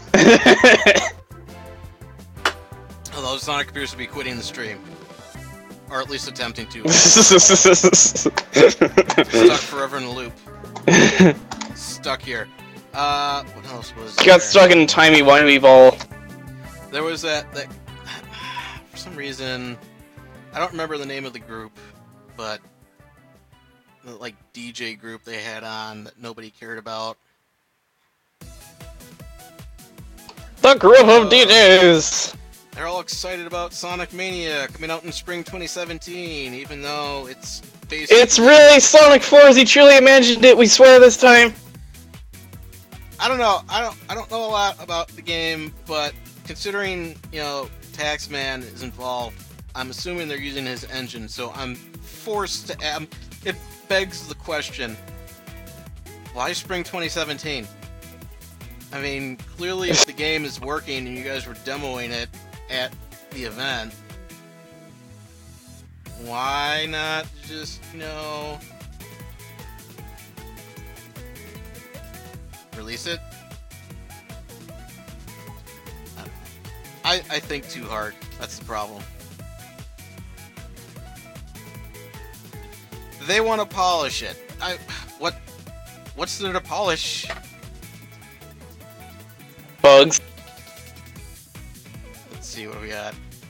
Although Sonic appears to be quitting the stream. Or at least attempting to. Stuck forever in a loop. Stuck here. Uh, what else was there? Got stuck in timey-wimey ball. There was that, that... For some reason... I don't remember the name of the group, but... The, like, D J group they had on that nobody cared about. The group of D Js! They're all excited about Sonic Mania coming out in spring twenty seventeen, even though it's basically... It's really Sonic four as he truly imagined it, we swear this time! I don't know, I don't I don't know a lot about the game, but considering, you know, Taxman is involved, I'm assuming they're using his engine, so I'm forced to... Um, it begs the question, why spring twenty seventeen? I mean, clearly if the game is working and you guys were demoing it at the event, why not just, you know, release it? I, I think too hard. That's the problem. They want to polish it. I what what's there to polish? Bugs. Let's see what we got.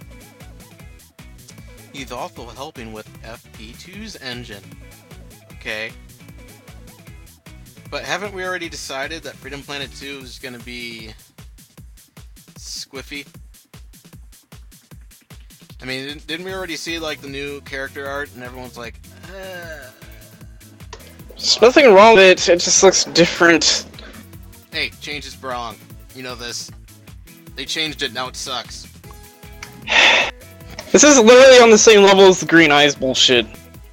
He's also helping with F P two's engine. Okay. But haven't we already decided that Freedom Planet two is going to be squiffy? I mean, didn't, didn't we already see like the new character art and everyone's like, uh... There's nothing wrong with it, it just looks different. Hey, change is wrong. You know this. They changed it, now it sucks. This is literally on the same level as the Green Eyes bullshit.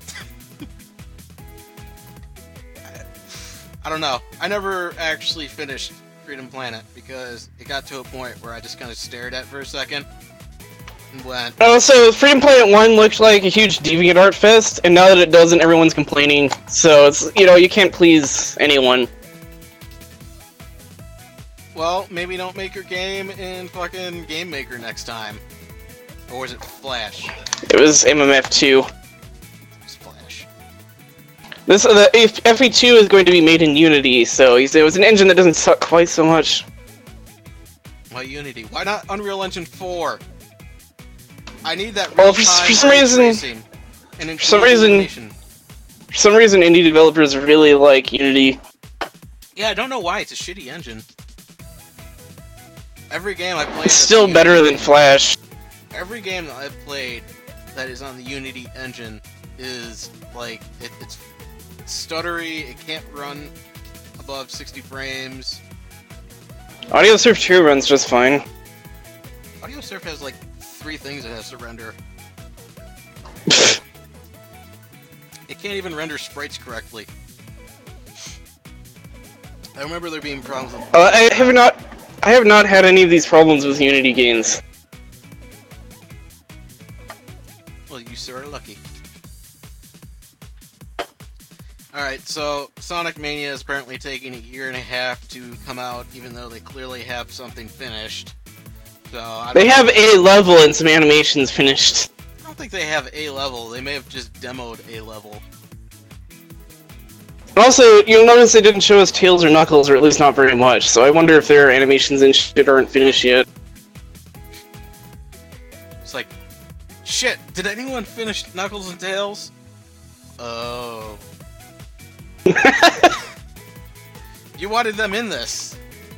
I don't know. I never actually finished Freedom Planet because it got to a point where I just kind of stared at it for a second and went... Oh, so Freedom Planet one looked like a huge DeviantArt fest, and now that it doesn't, everyone's complaining. So it's, you know, you can't please anyone. Well, maybe don't make your game in fucking Game Maker next time. Or was it Flash? It was M M F two. It was Flash. This uh, the F E two is going to be made in Unity, so it was an engine that doesn't suck quite so much. Why Unity? Why not Unreal Engine four? I need that Well, real-time for, for some ray reason, tracing and for some reason, illumination. for some reason, indie developers really like Unity. Yeah, I don't know why. It's a shitty engine. Every game I played... It's still better Unity, than Flash. Every game that I've played that is on the Unity engine is, like, it, it's stuttery, it can't run above sixty frames. AudioSurf two runs just fine. AudioSurf has, like, three things it has to render. It can't even render sprites correctly. I remember there being problems with... Uh, I have not... I have not had any of these problems with Unity games. Well, you sure are lucky. Alright, so Sonic Mania is apparently taking a year and a half to come out, even though they clearly have something finished. So I don't They know. have a level and some animations finished. I don't think they have A level. They may have just demoed A level. Also, you'll notice they didn't show us Tails or Knuckles, or at least not very much, so I wonder if their animations and shit aren't finished yet. It's like, shit, did anyone finish Knuckles and Tails? Oh. You wanted them in this.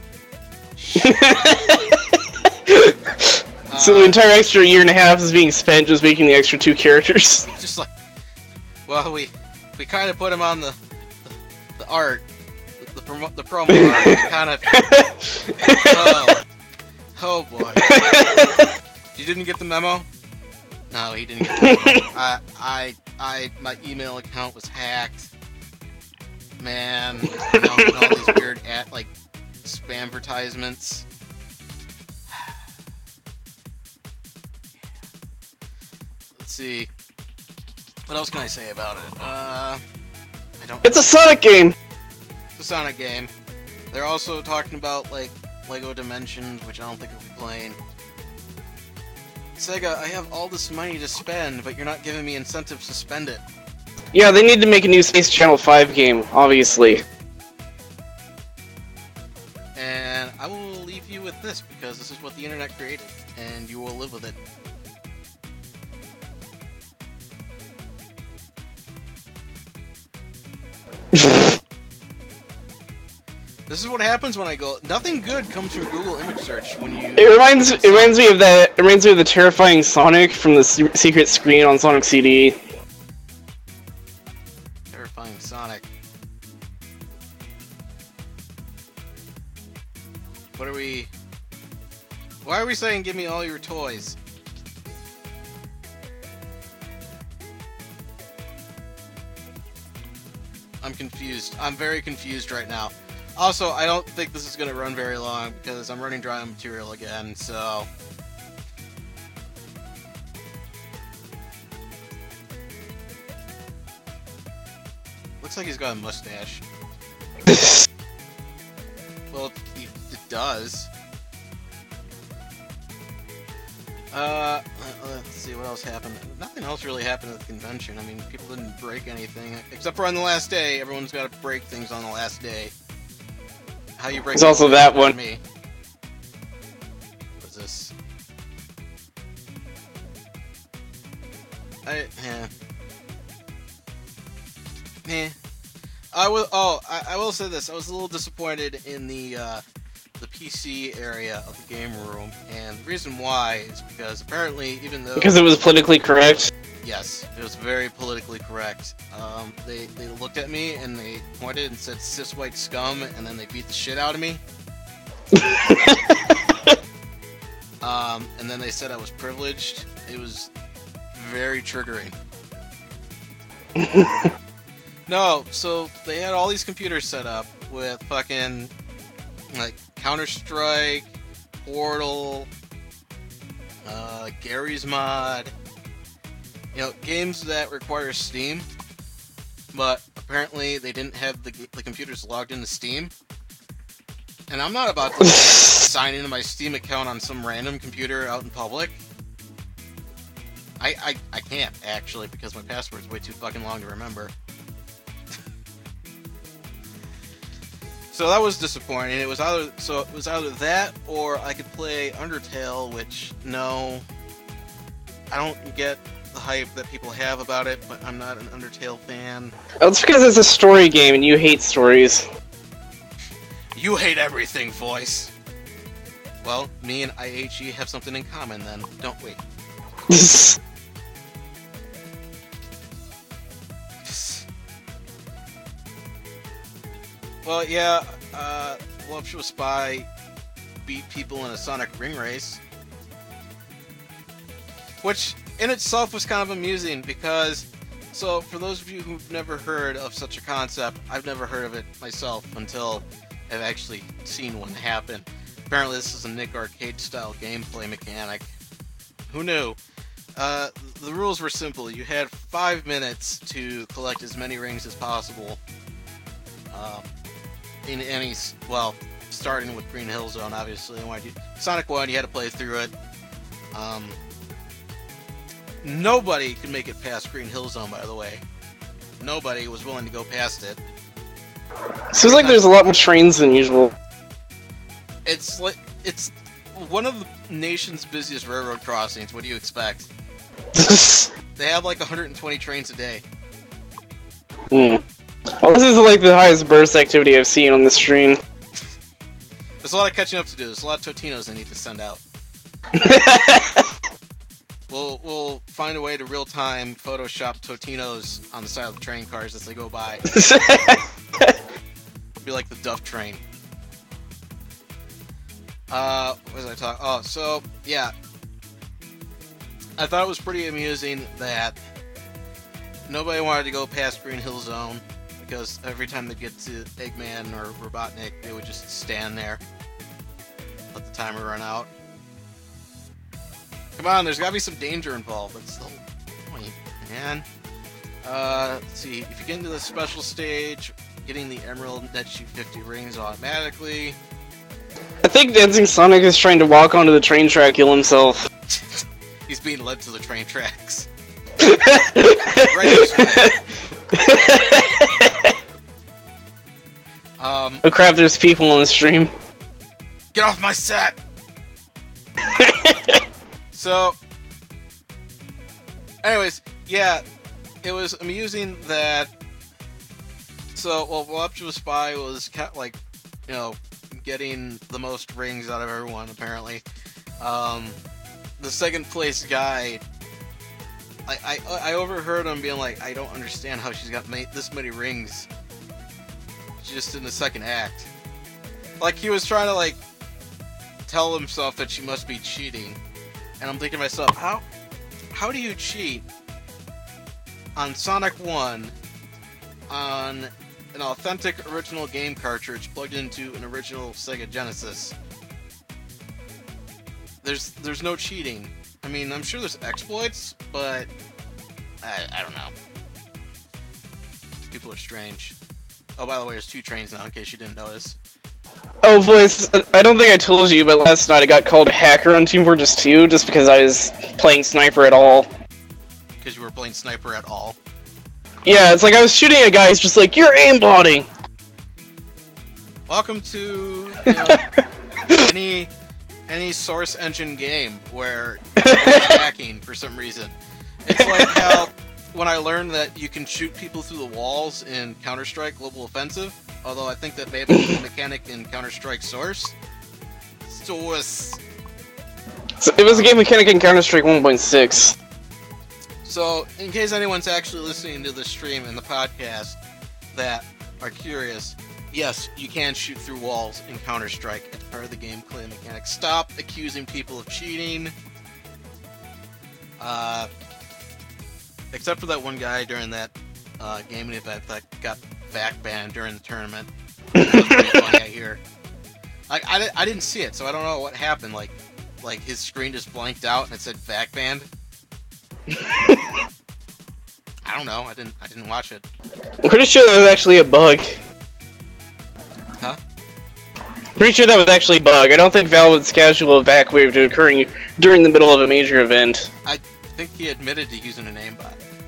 So the entire extra year and a half is being spent just making the extra two characters. Just like, well, we we kind of put them on the the, the art, the the, promo, the promo art. We kind of. Oh, oh boy! You didn't get the memo? No, he didn't get the memo. I I I my email account was hacked. Man, you know, and all these weird at like spam advertisements. Let's see. What else can I say about it? Uh, I don't. It's a Sonic game! It's a Sonic game. They're also talking about, like, Lego Dimensions, which I don't think I'll be playing. Sega, I have all this money to spend, but you're not giving me incentives to spend it. Yeah, they need to make a new Space Channel five game, obviously. And I will leave you with this, because this is what the internet created, and you will live with it. This is what happens when I go. Nothing good comes from Google image search when you. It reminds it reminds me of that. It reminds me of the terrifying Sonic from the se- secret screen on Sonic C D. Terrifying Sonic. What are we? Why are we saying give me all your toys? I'm confused. I'm very confused right now. Also, I don't think this is going to run very long because I'm running dry on material again, so... Looks like he's got a mustache. Well, it, it does. Uh, let's see what else happened. Nothing else really happened at the convention. I mean, people didn't break anything. Except for on the last day. Everyone's got to break things on the last day. How you break There's also that one. Me. What's this? I, yeah. Eh. I will. Oh, I, I will say this. I was a little disappointed in the uh, the P C area of the game room, and the reason why is because apparently, even though because it was politically correct. Yes, it was very politically correct. Um, they they looked at me and they pointed and said "cis white scum," and then they beat the shit out of me. um, and then they said I was privileged. It was very triggering. No, so they had all these computers set up with fucking, like, Counter-Strike, Portal, uh, Gary's Mod, you know, games that require Steam, but apparently they didn't have the, the computers logged into Steam, and I'm not about to sign into my Steam account on some random computer out in public. I, I, I can't, actually, because my password's way too fucking long to remember. So that was disappointing. It was either so it was either that or I could play Undertale, which no, I don't get the hype that people have about it, but I'm not an Undertale fan. Oh, it's because it's a story game and you hate stories. You hate everything, voice. Well, me and I H E have something in common then, don't we? Well, yeah, uh, Voluptuous Spy beat people in a Sonic ring race. Which, in itself, was kind of amusing, because, so, for those of you who've never heard of such a concept, I've never heard of it myself until I've actually seen one happen. Apparently this is a Nick Arcade-style gameplay mechanic. Who knew? Uh, the rules were simple. You had five minutes to collect as many rings as possible. Um... In any, well, starting with Green Hill Zone, obviously. Sonic one, you had to play through it. Um, nobody could make it past Green Hill Zone, by the way. Nobody was willing to go past it. Seems like there's a lot more trains than usual. It's like it's one of the nation's busiest railroad crossings. What do you expect? They have like one hundred twenty trains a day. Hmm. Well, this is like the highest burst activity I've seen on the stream. There's a lot of catching up to do. There's a lot of Totinos I need to send out. we'll we'll find a way to real time Photoshop Totinos on the side of the train cars as they go by. Be like the Duff train. Uh, what was I talking? Oh, so yeah, I thought it was pretty amusing that nobody wanted to go past Green Hill Zone. Because every time they get to Eggman or Robotnik, they would just stand there, let the timer run out. Come on, there's gotta be some danger involved. That's the whole point, man. Uh, let's see, if you get into the special stage, getting the Emerald nets you fifty rings automatically. I think Dancing Sonic is trying to walk onto the train track, kill himself. He's being led to the train tracks. Right this way. Um, oh crap, there's people on the stream. Get off my set! So, anyways, yeah, it was amusing that, so, well, Voluptuous Spy was kind of like, you know, getting the most rings out of everyone, apparently. Um, the second place guy, I, I, I overheard him being like, I don't understand how she's got ma- this many rings just in the second act. Like, he was trying to, like, tell himself that she must be cheating. And I'm thinking to myself, how, how do you cheat on Sonic one, on an authentic original game cartridge plugged into an original Sega Genesis. There's there's no cheating. I mean, I'm sure there's exploits, but I, I don't know. People are strange. Oh, by the way, there's two trains now, in case you didn't notice. Oh, boys, I don't think I told you, but last night I got called a hacker on Team Fortress two just because I was playing Sniper at all. Because you were playing Sniper at all? Yeah, it's like I was shooting a guy, he's just like, you're aimbotting! Welcome to, you know, any any Source Engine game where you're hacking for some reason. It's like how when I learned that you can shoot people through the walls in Counter-Strike Global Offensive, although I think that may have been a mechanic in Counter-Strike Source. Source. So it was a game mechanic in Counter-Strike one point six. So, in case anyone's actually listening to the stream and the podcast that are curious, yes, you can shoot through walls in Counter-Strike. It's part of the gameplay mechanic. Stop accusing people of cheating. Uh... Except for that one guy during that uh, gaming event that got vac banned during the tournament. That was pretty funny, I hear. I, I, I didn't see it, so I don't know what happened. Like, like his screen just blanked out and it said vac banned. I don't know. I didn't. I didn't watch it. I'm pretty sure that was actually a bug. Huh? Pretty sure that was actually a bug. I don't think Valve would schedule a vac wave to occurring during the middle of a major event. I think he admitted to using an aimbot.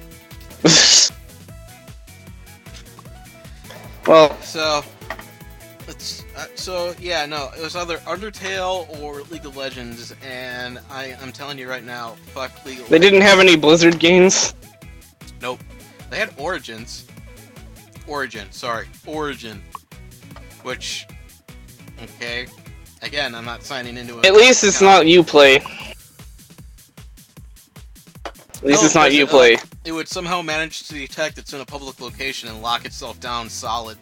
Well, so it's uh, so yeah, no, it was either Undertale or League of Legends, and I, I'm telling you right now, fuck League of they Legends. didn't have any Blizzard games. Nope, they had Origins. Origin, sorry, Origin, which, okay, again, I'm not signing into it. At least it's not Uplay. At least No, it's not because, Uplay. uh, It would somehow manage to detect it's in a public location and lock itself down solid.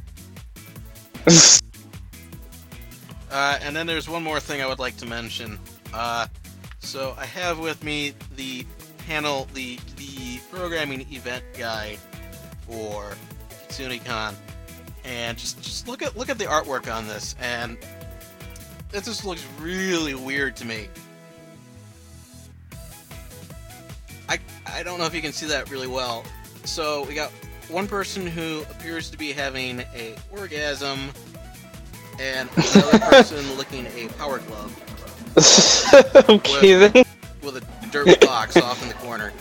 uh, and then there's one more thing I would like to mention. Uh, so I have with me the panel, the the programming event guide for KitsuneCon, and just just look at look at the artwork on this, and it just looks really weird to me. I, I don't know if you can see that really well. So we got one person who appears to be having a orgasm, and another person licking a power glove. Okay with, then. With a dirt box off in the corner.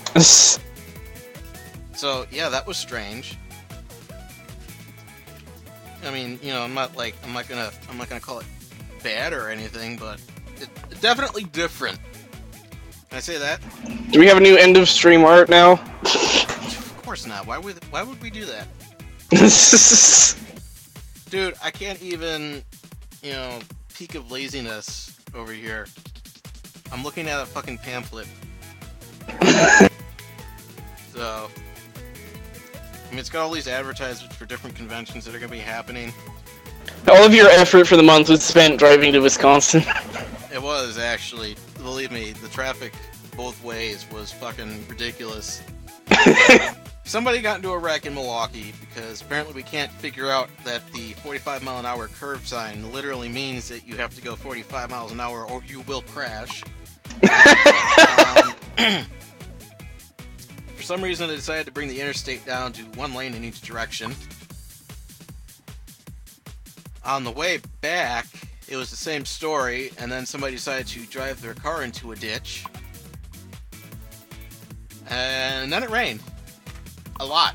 So yeah, that was strange. I mean, you know, I'm not like I'm not gonna I'm not gonna call it bad or anything, but it, definitely different. Can I say that? Do we have a new end of stream art now? Of course not. Why would why would we do that? Dude, I can't even, you know, peak of laziness over here. I'm looking at a fucking pamphlet. So, I mean, it's got all these advertisements for different conventions that are going to be happening. All of your effort for the month was spent driving to Wisconsin. It was, actually. Believe me, the traffic both ways was fucking ridiculous. Somebody got into a wreck in Milwaukee because apparently we can't figure out that the forty-five mile an hour curve sign literally means that you have to go forty-five miles an hour or you will crash. um, for some reason, they decided to bring the interstate down to one lane in each direction. On the way back, it was the same story, and then somebody decided to drive their car into a ditch. And then it rained. A lot.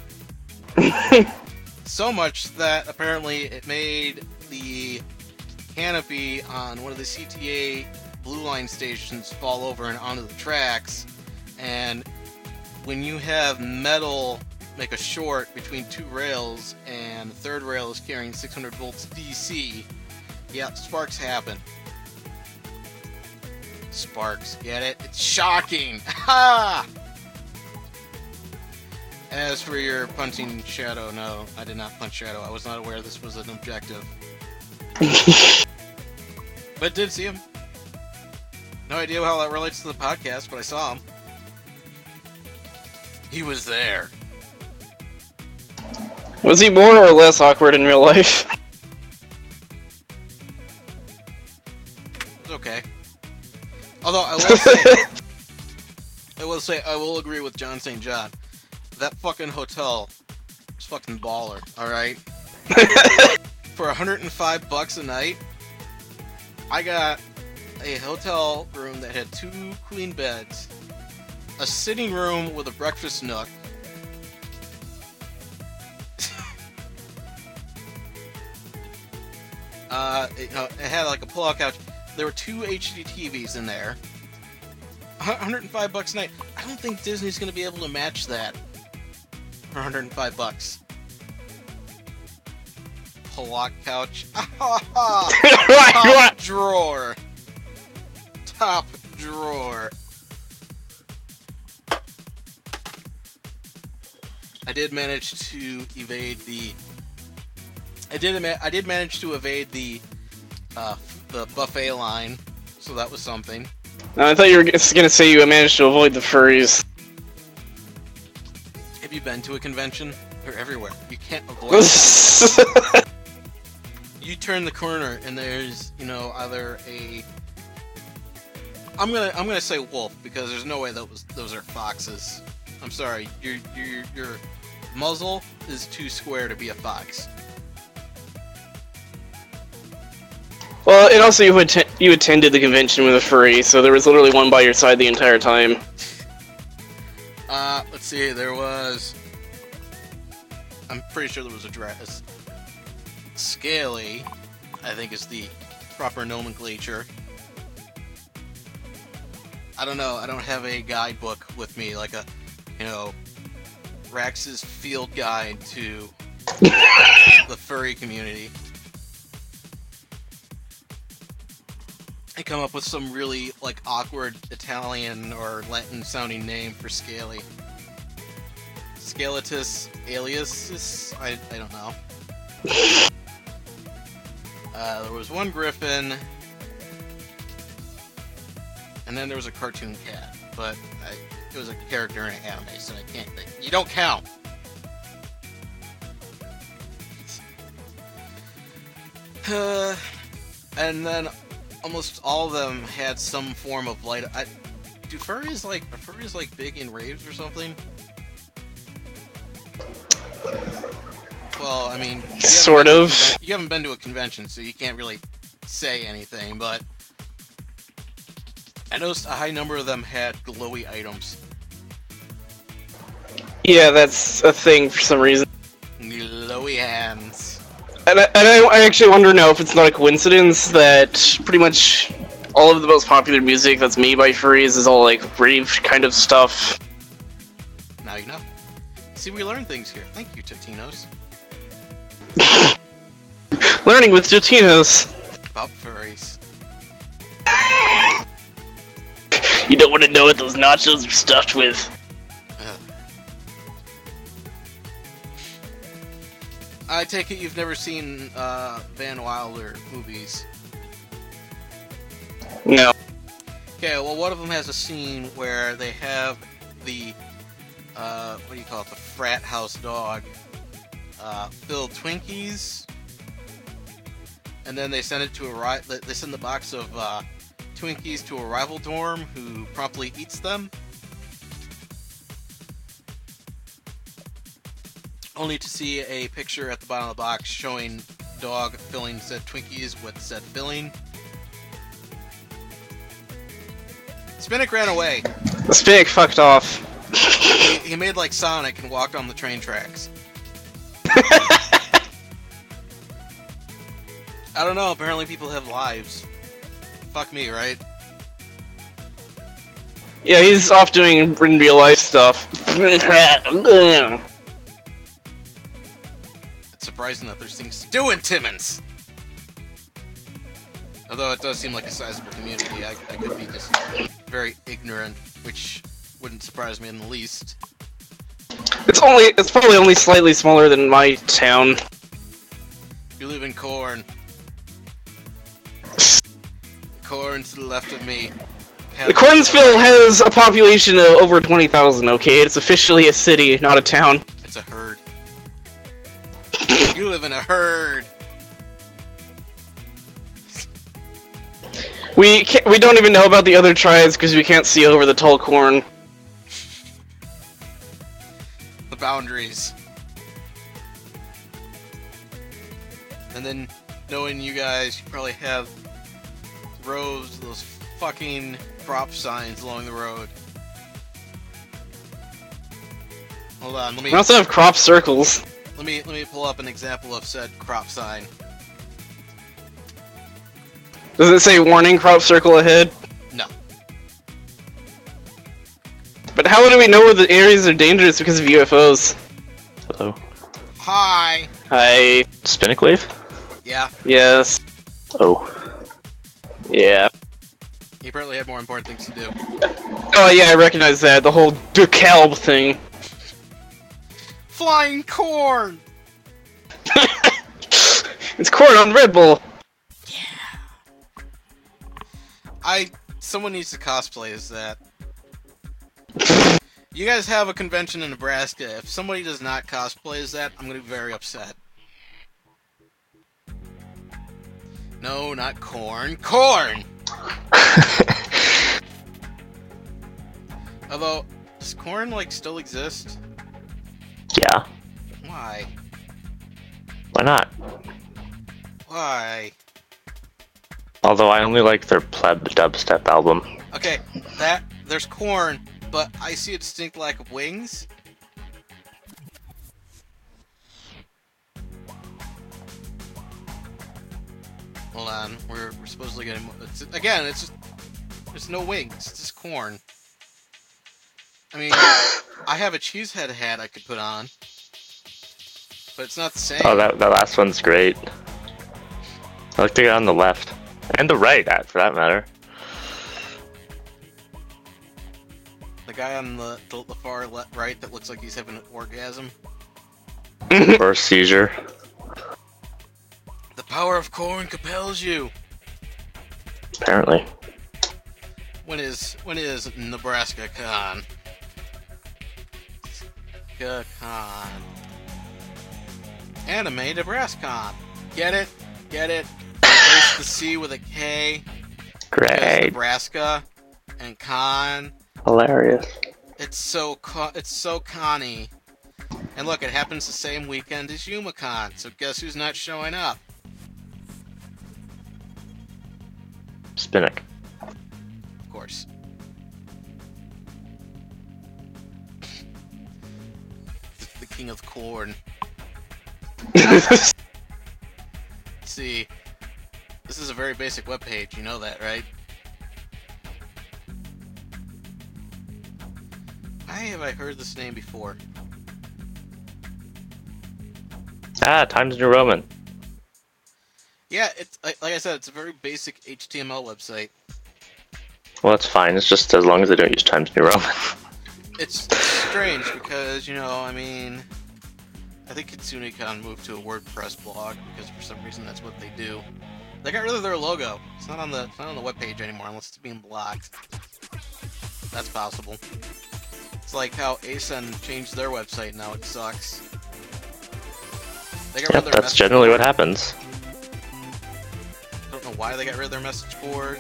So much that apparently it made the canopy on one of the C T A Blue Line stations fall over and onto the tracks. And when you have metal make a short between two rails and the third rail is carrying six hundred volts D C, yeah, sparks happen. Sparks, get it? It's shocking! Ha! As for your punching Shadow, no, I did not punch Shadow. I was not aware this was an objective. But did see him. No idea how that relates to the podcast, but I saw him. He was there. Was he more or less awkward in real life? It's okay. Although I will say, I will say, I will agree with John Saint John. That fucking hotel is fucking baller. All right. For one hundred five bucks a night, I got a hotel room that had two queen beds, a sitting room with a breakfast nook. uh, it, uh, it had like a pull-out couch. There were two H D T Vs in there. one hundred five bucks a night. I don't think Disney's going to be able to match that for one hundred five bucks. Pull-out couch. Top drawer. Top drawer. I did manage to evade the. I did. I did manage to evade the. Uh, the buffet line, so that was something. No, I thought you were going to say you managed to avoid the furries. Have you been to a convention? They're everywhere. You can't avoid them. You turn the corner and there's, you know, either a. I'm gonna I'm gonna say wolf because there's no way that was those are foxes. I'm sorry, your your your muzzle is too square to be a fox. Well, and also you, att you attended the convention with a furry, so there was literally one by your side the entire time. Uh, let's see, there was... I'm pretty sure there was a dress. Scaly, I think is the proper nomenclature. I don't know, I don't have a guidebook with me, like a, you know, Rax's field guide to the furry community. I come up with some really, like, awkward Italian or Latin-sounding name for Scaly. Scalatus aliasis? I, I don't know. Uh, there was one griffin, and then there was a cartoon cat, but I, it was a character in an anime, so I can't think. You don't count! Uh, and then almost all of them had some form of light. I, do furries like are furries like big in raves or something? Well, I mean, sort of. You haven't been to a convention, so you can't really say anything. But I noticed a high number of them had glowy items. Yeah, that's a thing for some reason. Glowy hands. And, I, and I, I actually wonder now if it's not a coincidence that pretty much all of the most popular music that's made by furries is all like rave kind of stuff. Now you know. See, we learn things here. Thank you, Totinos. Learning with Totinos. About furries. You don't want to know what those nachos are stuffed with. I take it you've never seen uh, Van Wilder movies. No. Okay, well, one of them has a scene where they have the, uh, what do you call it, the frat house dog, uh, fill Twinkies, and then they send it to a ri- they send the box of uh, Twinkies to a rival dorm who promptly eats them. Only to see a picture at the bottom of the box showing dog filling said Twinkies with said filling. Spinnick ran away. The Spinnick fucked off. He, he made like Sonic and walked on the train tracks. I don't know, apparently people have lives. Fuck me, right? Yeah, he's off doing in real life stuff. Surprising that there's things to do in Timmins. Although it does seem like a sizable community, I, I could be just very ignorant, which wouldn't surprise me in the least. It's only, it's probably only slightly smaller than my town. You live in Corn. Corn to the left of me. The Cornsville has a population of over twenty thousand, okay? It's officially a city, not a town. It's a herd. a herd. We can't, we don't even know about the other tribes because we can't see over the tall corn. The boundaries. And then, knowing you guys, you probably have rows of those fucking crop signs along the road. Hold on, let me. We also have crop circles. Let me let me pull up an example of said crop sign. Does it say warning crop circle ahead? No. But how do we know where the areas are dangerous because of U F Os? Hello. Hi. Hi. Spinnick wave? Yeah. Yes. Oh. Yeah. He apparently had more important things to do. Oh yeah, I recognize that. The whole DeKalb thing. Flying corn! It's corn on Red Bull! I... Someone needs to cosplay as that. You guys have a convention in Nebraska. If somebody does not cosplay as that, I'm gonna be very upset. No, not corn. Corn! Although, does corn, like, still exist? Yeah. Why? Why not? Why? Although I only like their pleb dubstep album. Okay, that... There's corn, but I see a distinct lack of wings. Hold on, we're, we're supposedly getting... It's, again, it's just... There's no wings, it's just corn. I mean, I have a cheesehead hat I could put on. But it's not the same. Oh, that, that last one's great. I like to get on the left. And the right, for that matter. The guy on the, the, the far le right that looks like he's having an orgasm. Or a seizure. The power of corn compels you. Apparently. When is when is Nebraska Con? Con. Anime Nebraska. Get it? Get it? Place the C with a K. Great. Nebraska and con. Hilarious. It's so co it's so conny. And look, it happens the same weekend as YumaCon, so guess who's not showing up? Spinnick. Of course. the, the king of corn. See, this is a very basic webpage, you know that, right? Why have I heard this name before? Ah, Times New Roman. Yeah, it's like, like I said, it's a very basic H T M L website. Well, that's fine. It's just as long as they don't use Times New Roman. It's strange because, you know, I mean, I think KitsuneCon moved to a WordPress blog because for some reason that's what they do. They got rid of their logo. It's not on the it's not on the webpage anymore unless it's being blocked. That's possible. It's like how A S E N changed their website, now it sucks. They got rid Yep, of their that's message generally board. what happens. I don't know why they got rid of their message board.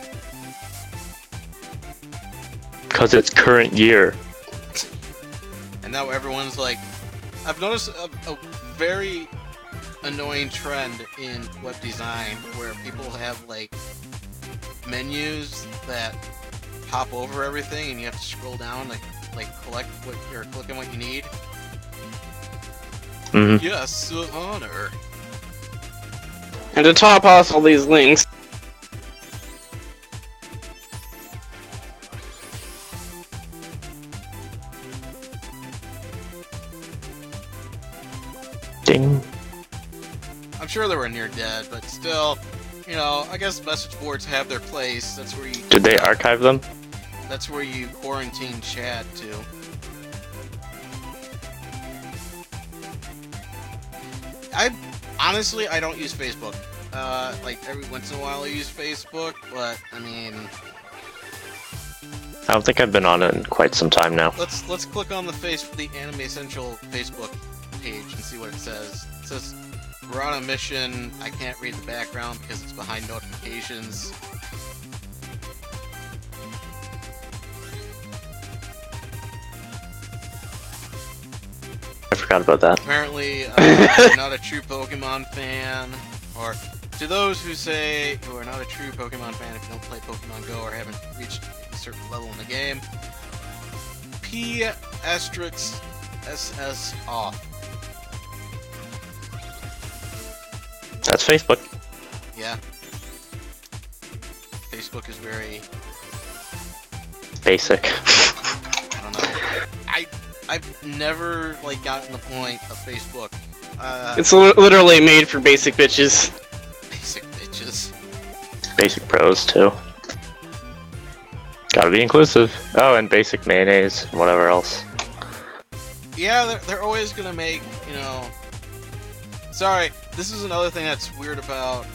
Because it's current year. And now everyone's like... I've noticed a, a very annoying trend in web design where people have, like, menus that pop over everything and you have to scroll down, like, like collect what you're clicking what you need. Mm-hmm. Yes, uh, honor. And to top off all these links, Ding. I'm sure they were near dead, but still, you know, I guess message boards have their place. That's where you... Did they archive them? That's where you quarantine Chad to. I honestly, I don't use Facebook. Uh, like every once in a while I use Facebook, but I mean, I don't think I've been on it in quite some time now. let's let's click on the face the Anime Central Facebook page and see what it says. It says we're on a mission. I can't read the background because it's behind notifications. I forgot about that. Apparently, uh, you're not a true Pokemon fan, or to those who say who are not a true Pokemon fan if you don't play Pokemon Go or haven't reached a certain level in the game, P asterisk S S off. That's Facebook. Yeah. Facebook is very basic. I don't know. I I've never like gotten the point of Facebook. Uh, It's li- literally made for basic bitches. Basic bitches. Basic pros too. Gotta be inclusive. Oh, and basic mayonnaise, whatever else. Yeah, they're, they're always gonna make, you know... Sorry, this is another thing that's weird about...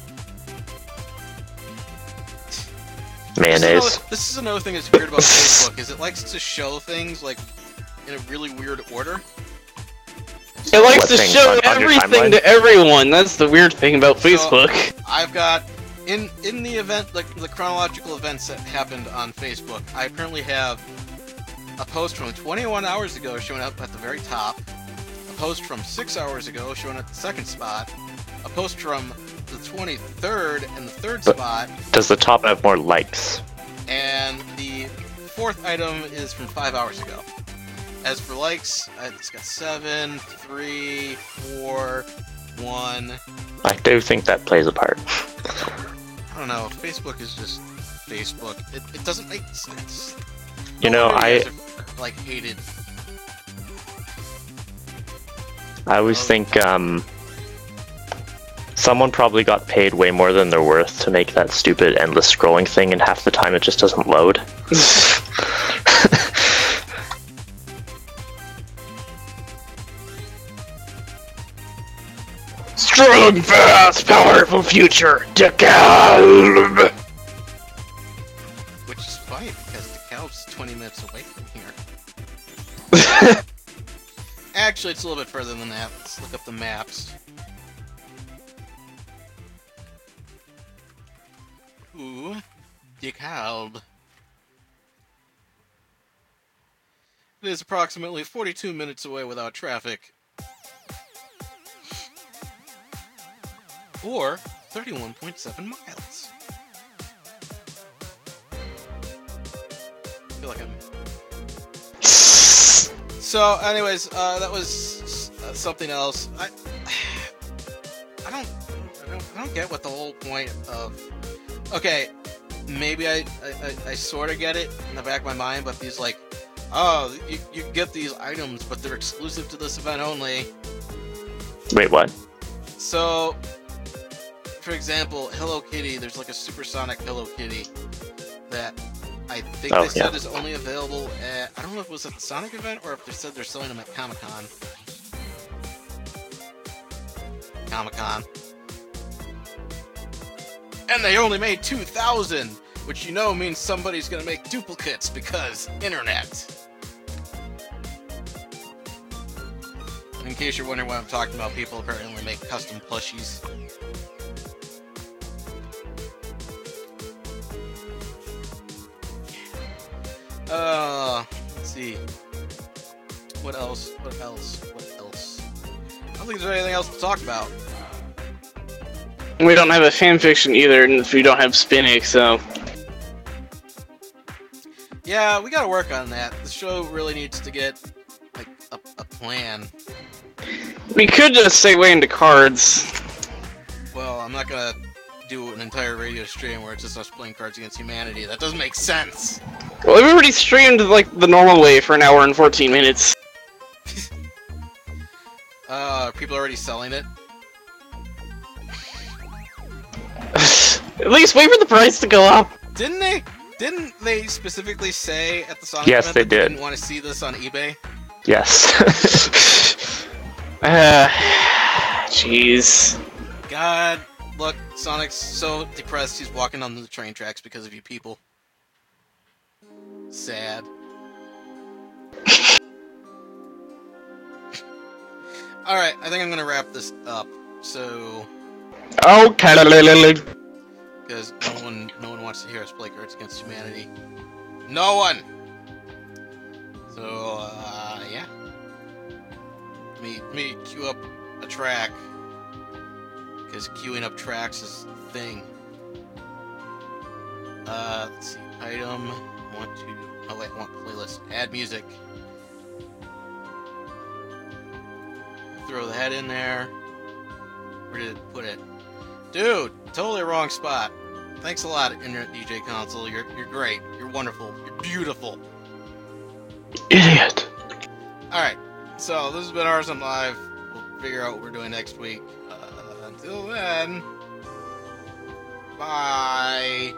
Mayonnaise. This is another, this is another thing that's weird about Facebook, is it likes to show things, like, in a really weird order. It likes What to things show on- on your everything timeline? to everyone. That's the weird thing about Facebook. So, I've got... In in the event, like, the chronological events that happened on Facebook, I apparently have a post from twenty-one hours ago showing up at the very top, a post from six hours ago showing up at the second spot, a post from the twenty-third in the third But- spot, Does the top have more likes? and the fourth item is from five hours ago. As for likes, it's got seven, three, four, one. I do think that plays a part. I don't know. Facebook is just Facebook. It, it doesn't make sense. You No know, wonder I guys are, like, hated. I always think um, someone probably got paid way more than they're worth to make that stupid endless scrolling thing, and half the time it just doesn't load. Strong, fast, powerful future. DeKalb! Which is funny because DeKalb's twenty minutes away from here. Actually, it's a little bit further than that. Let's look up the maps. Ooh, DeKalb. It is approximately forty-two minutes away without traffic. Or thirty-one point seven miles. I feel like I'm... So, anyways, uh, that was uh, something else. I, I don't, I don't, I don't get what the whole point of. Okay, maybe I, I, I sort of get it in the back of my mind, but these like, oh, you, you get these items, but they're exclusive to this event only. Wait, what? So, for example, Hello Kitty, there's like a supersonic Hello Kitty that I think Oh, they said yeah. is only available at, I don't know if it was at the Sonic event or if they said they're selling them at Comic-Con. Comic-Con. And they only made two thousand, which you know means somebody's gonna make duplicates because internet. In case you're wondering what I'm talking about, people apparently make custom plushies. Uh, let's see. What else? What else? What else? I don't think there's anything else to talk about. We don't have a fanfiction either, and if we don't have Spinnick, so... Yeah, we gotta work on that. The show really needs to get, like, a, a plan. We could just segue into cards. Well, I'm not gonna do an entire radio stream where it's just us playing Cards Against Humanity. That doesn't make sense. Well, we've already streamed, like, the normal way for an hour and fourteen minutes. Uh, are people already selling it? At least wait for the price to go up. Didn't they? Didn't they specifically say at the Sonic Yes, event they that they did. didn't want to see this on eBay? Yes. Uh, jeez. God, look, Sonic's so depressed he's walking on the train tracks because of you people. Sad. Alright, I think I'm gonna wrap this up. so Okay. because no one, no one wants to hear us play Cards Against Humanity. No one. So uh, yeah, let me let me queue up a track because queuing up tracks is the thing. Uh, let's see, item. Want to? Oh wait, want playlist. Add music. Throw that in there. Where did it put it? Dude, totally wrong spot. Thanks a lot, Internet D J Console. You're you're great. You're wonderful. You're beautiful. Idiot. Alright, so this has been Arson Live. We'll figure out what we're doing next week. Uh, until then, bye.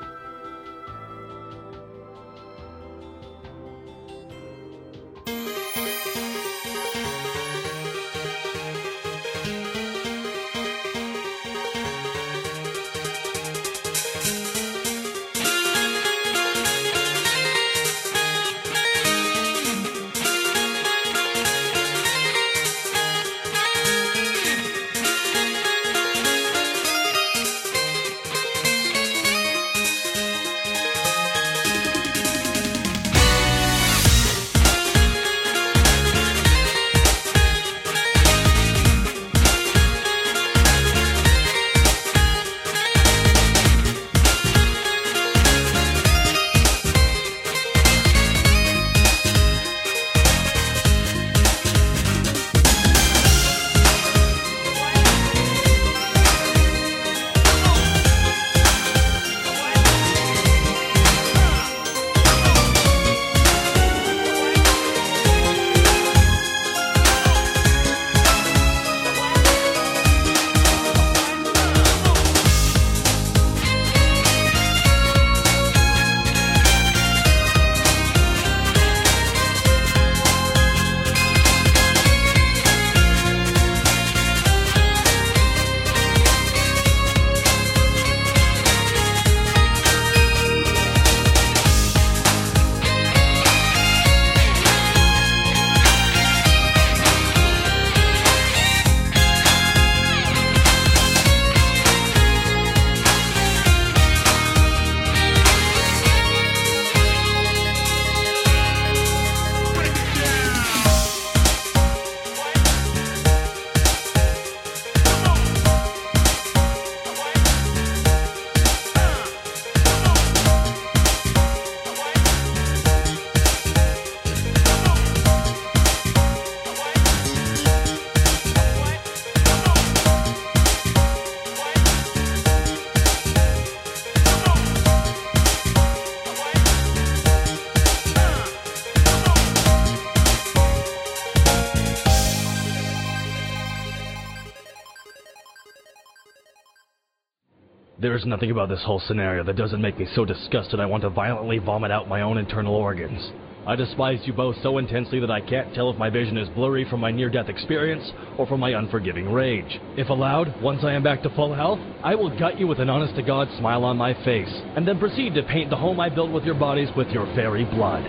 There is nothing about this whole scenario that doesn't make me so disgusted I want to violently vomit out my own internal organs. I despise you both so intensely that I can't tell if my vision is blurry from my near-death experience or from my unforgiving rage. If allowed, once I am back to full health, I will gut you with an honest-to-God smile on my face, and then proceed to paint the home I built with your bodies with your very blood.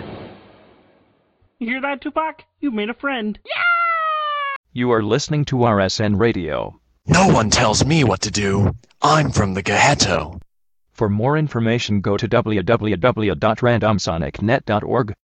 You hear that, Tupac? You've made a friend. Yeah! You are listening to R S N Radio. No one tells me what to do. I'm from the Ghetto. For more information, go to w w w dot randomsonic net dot org.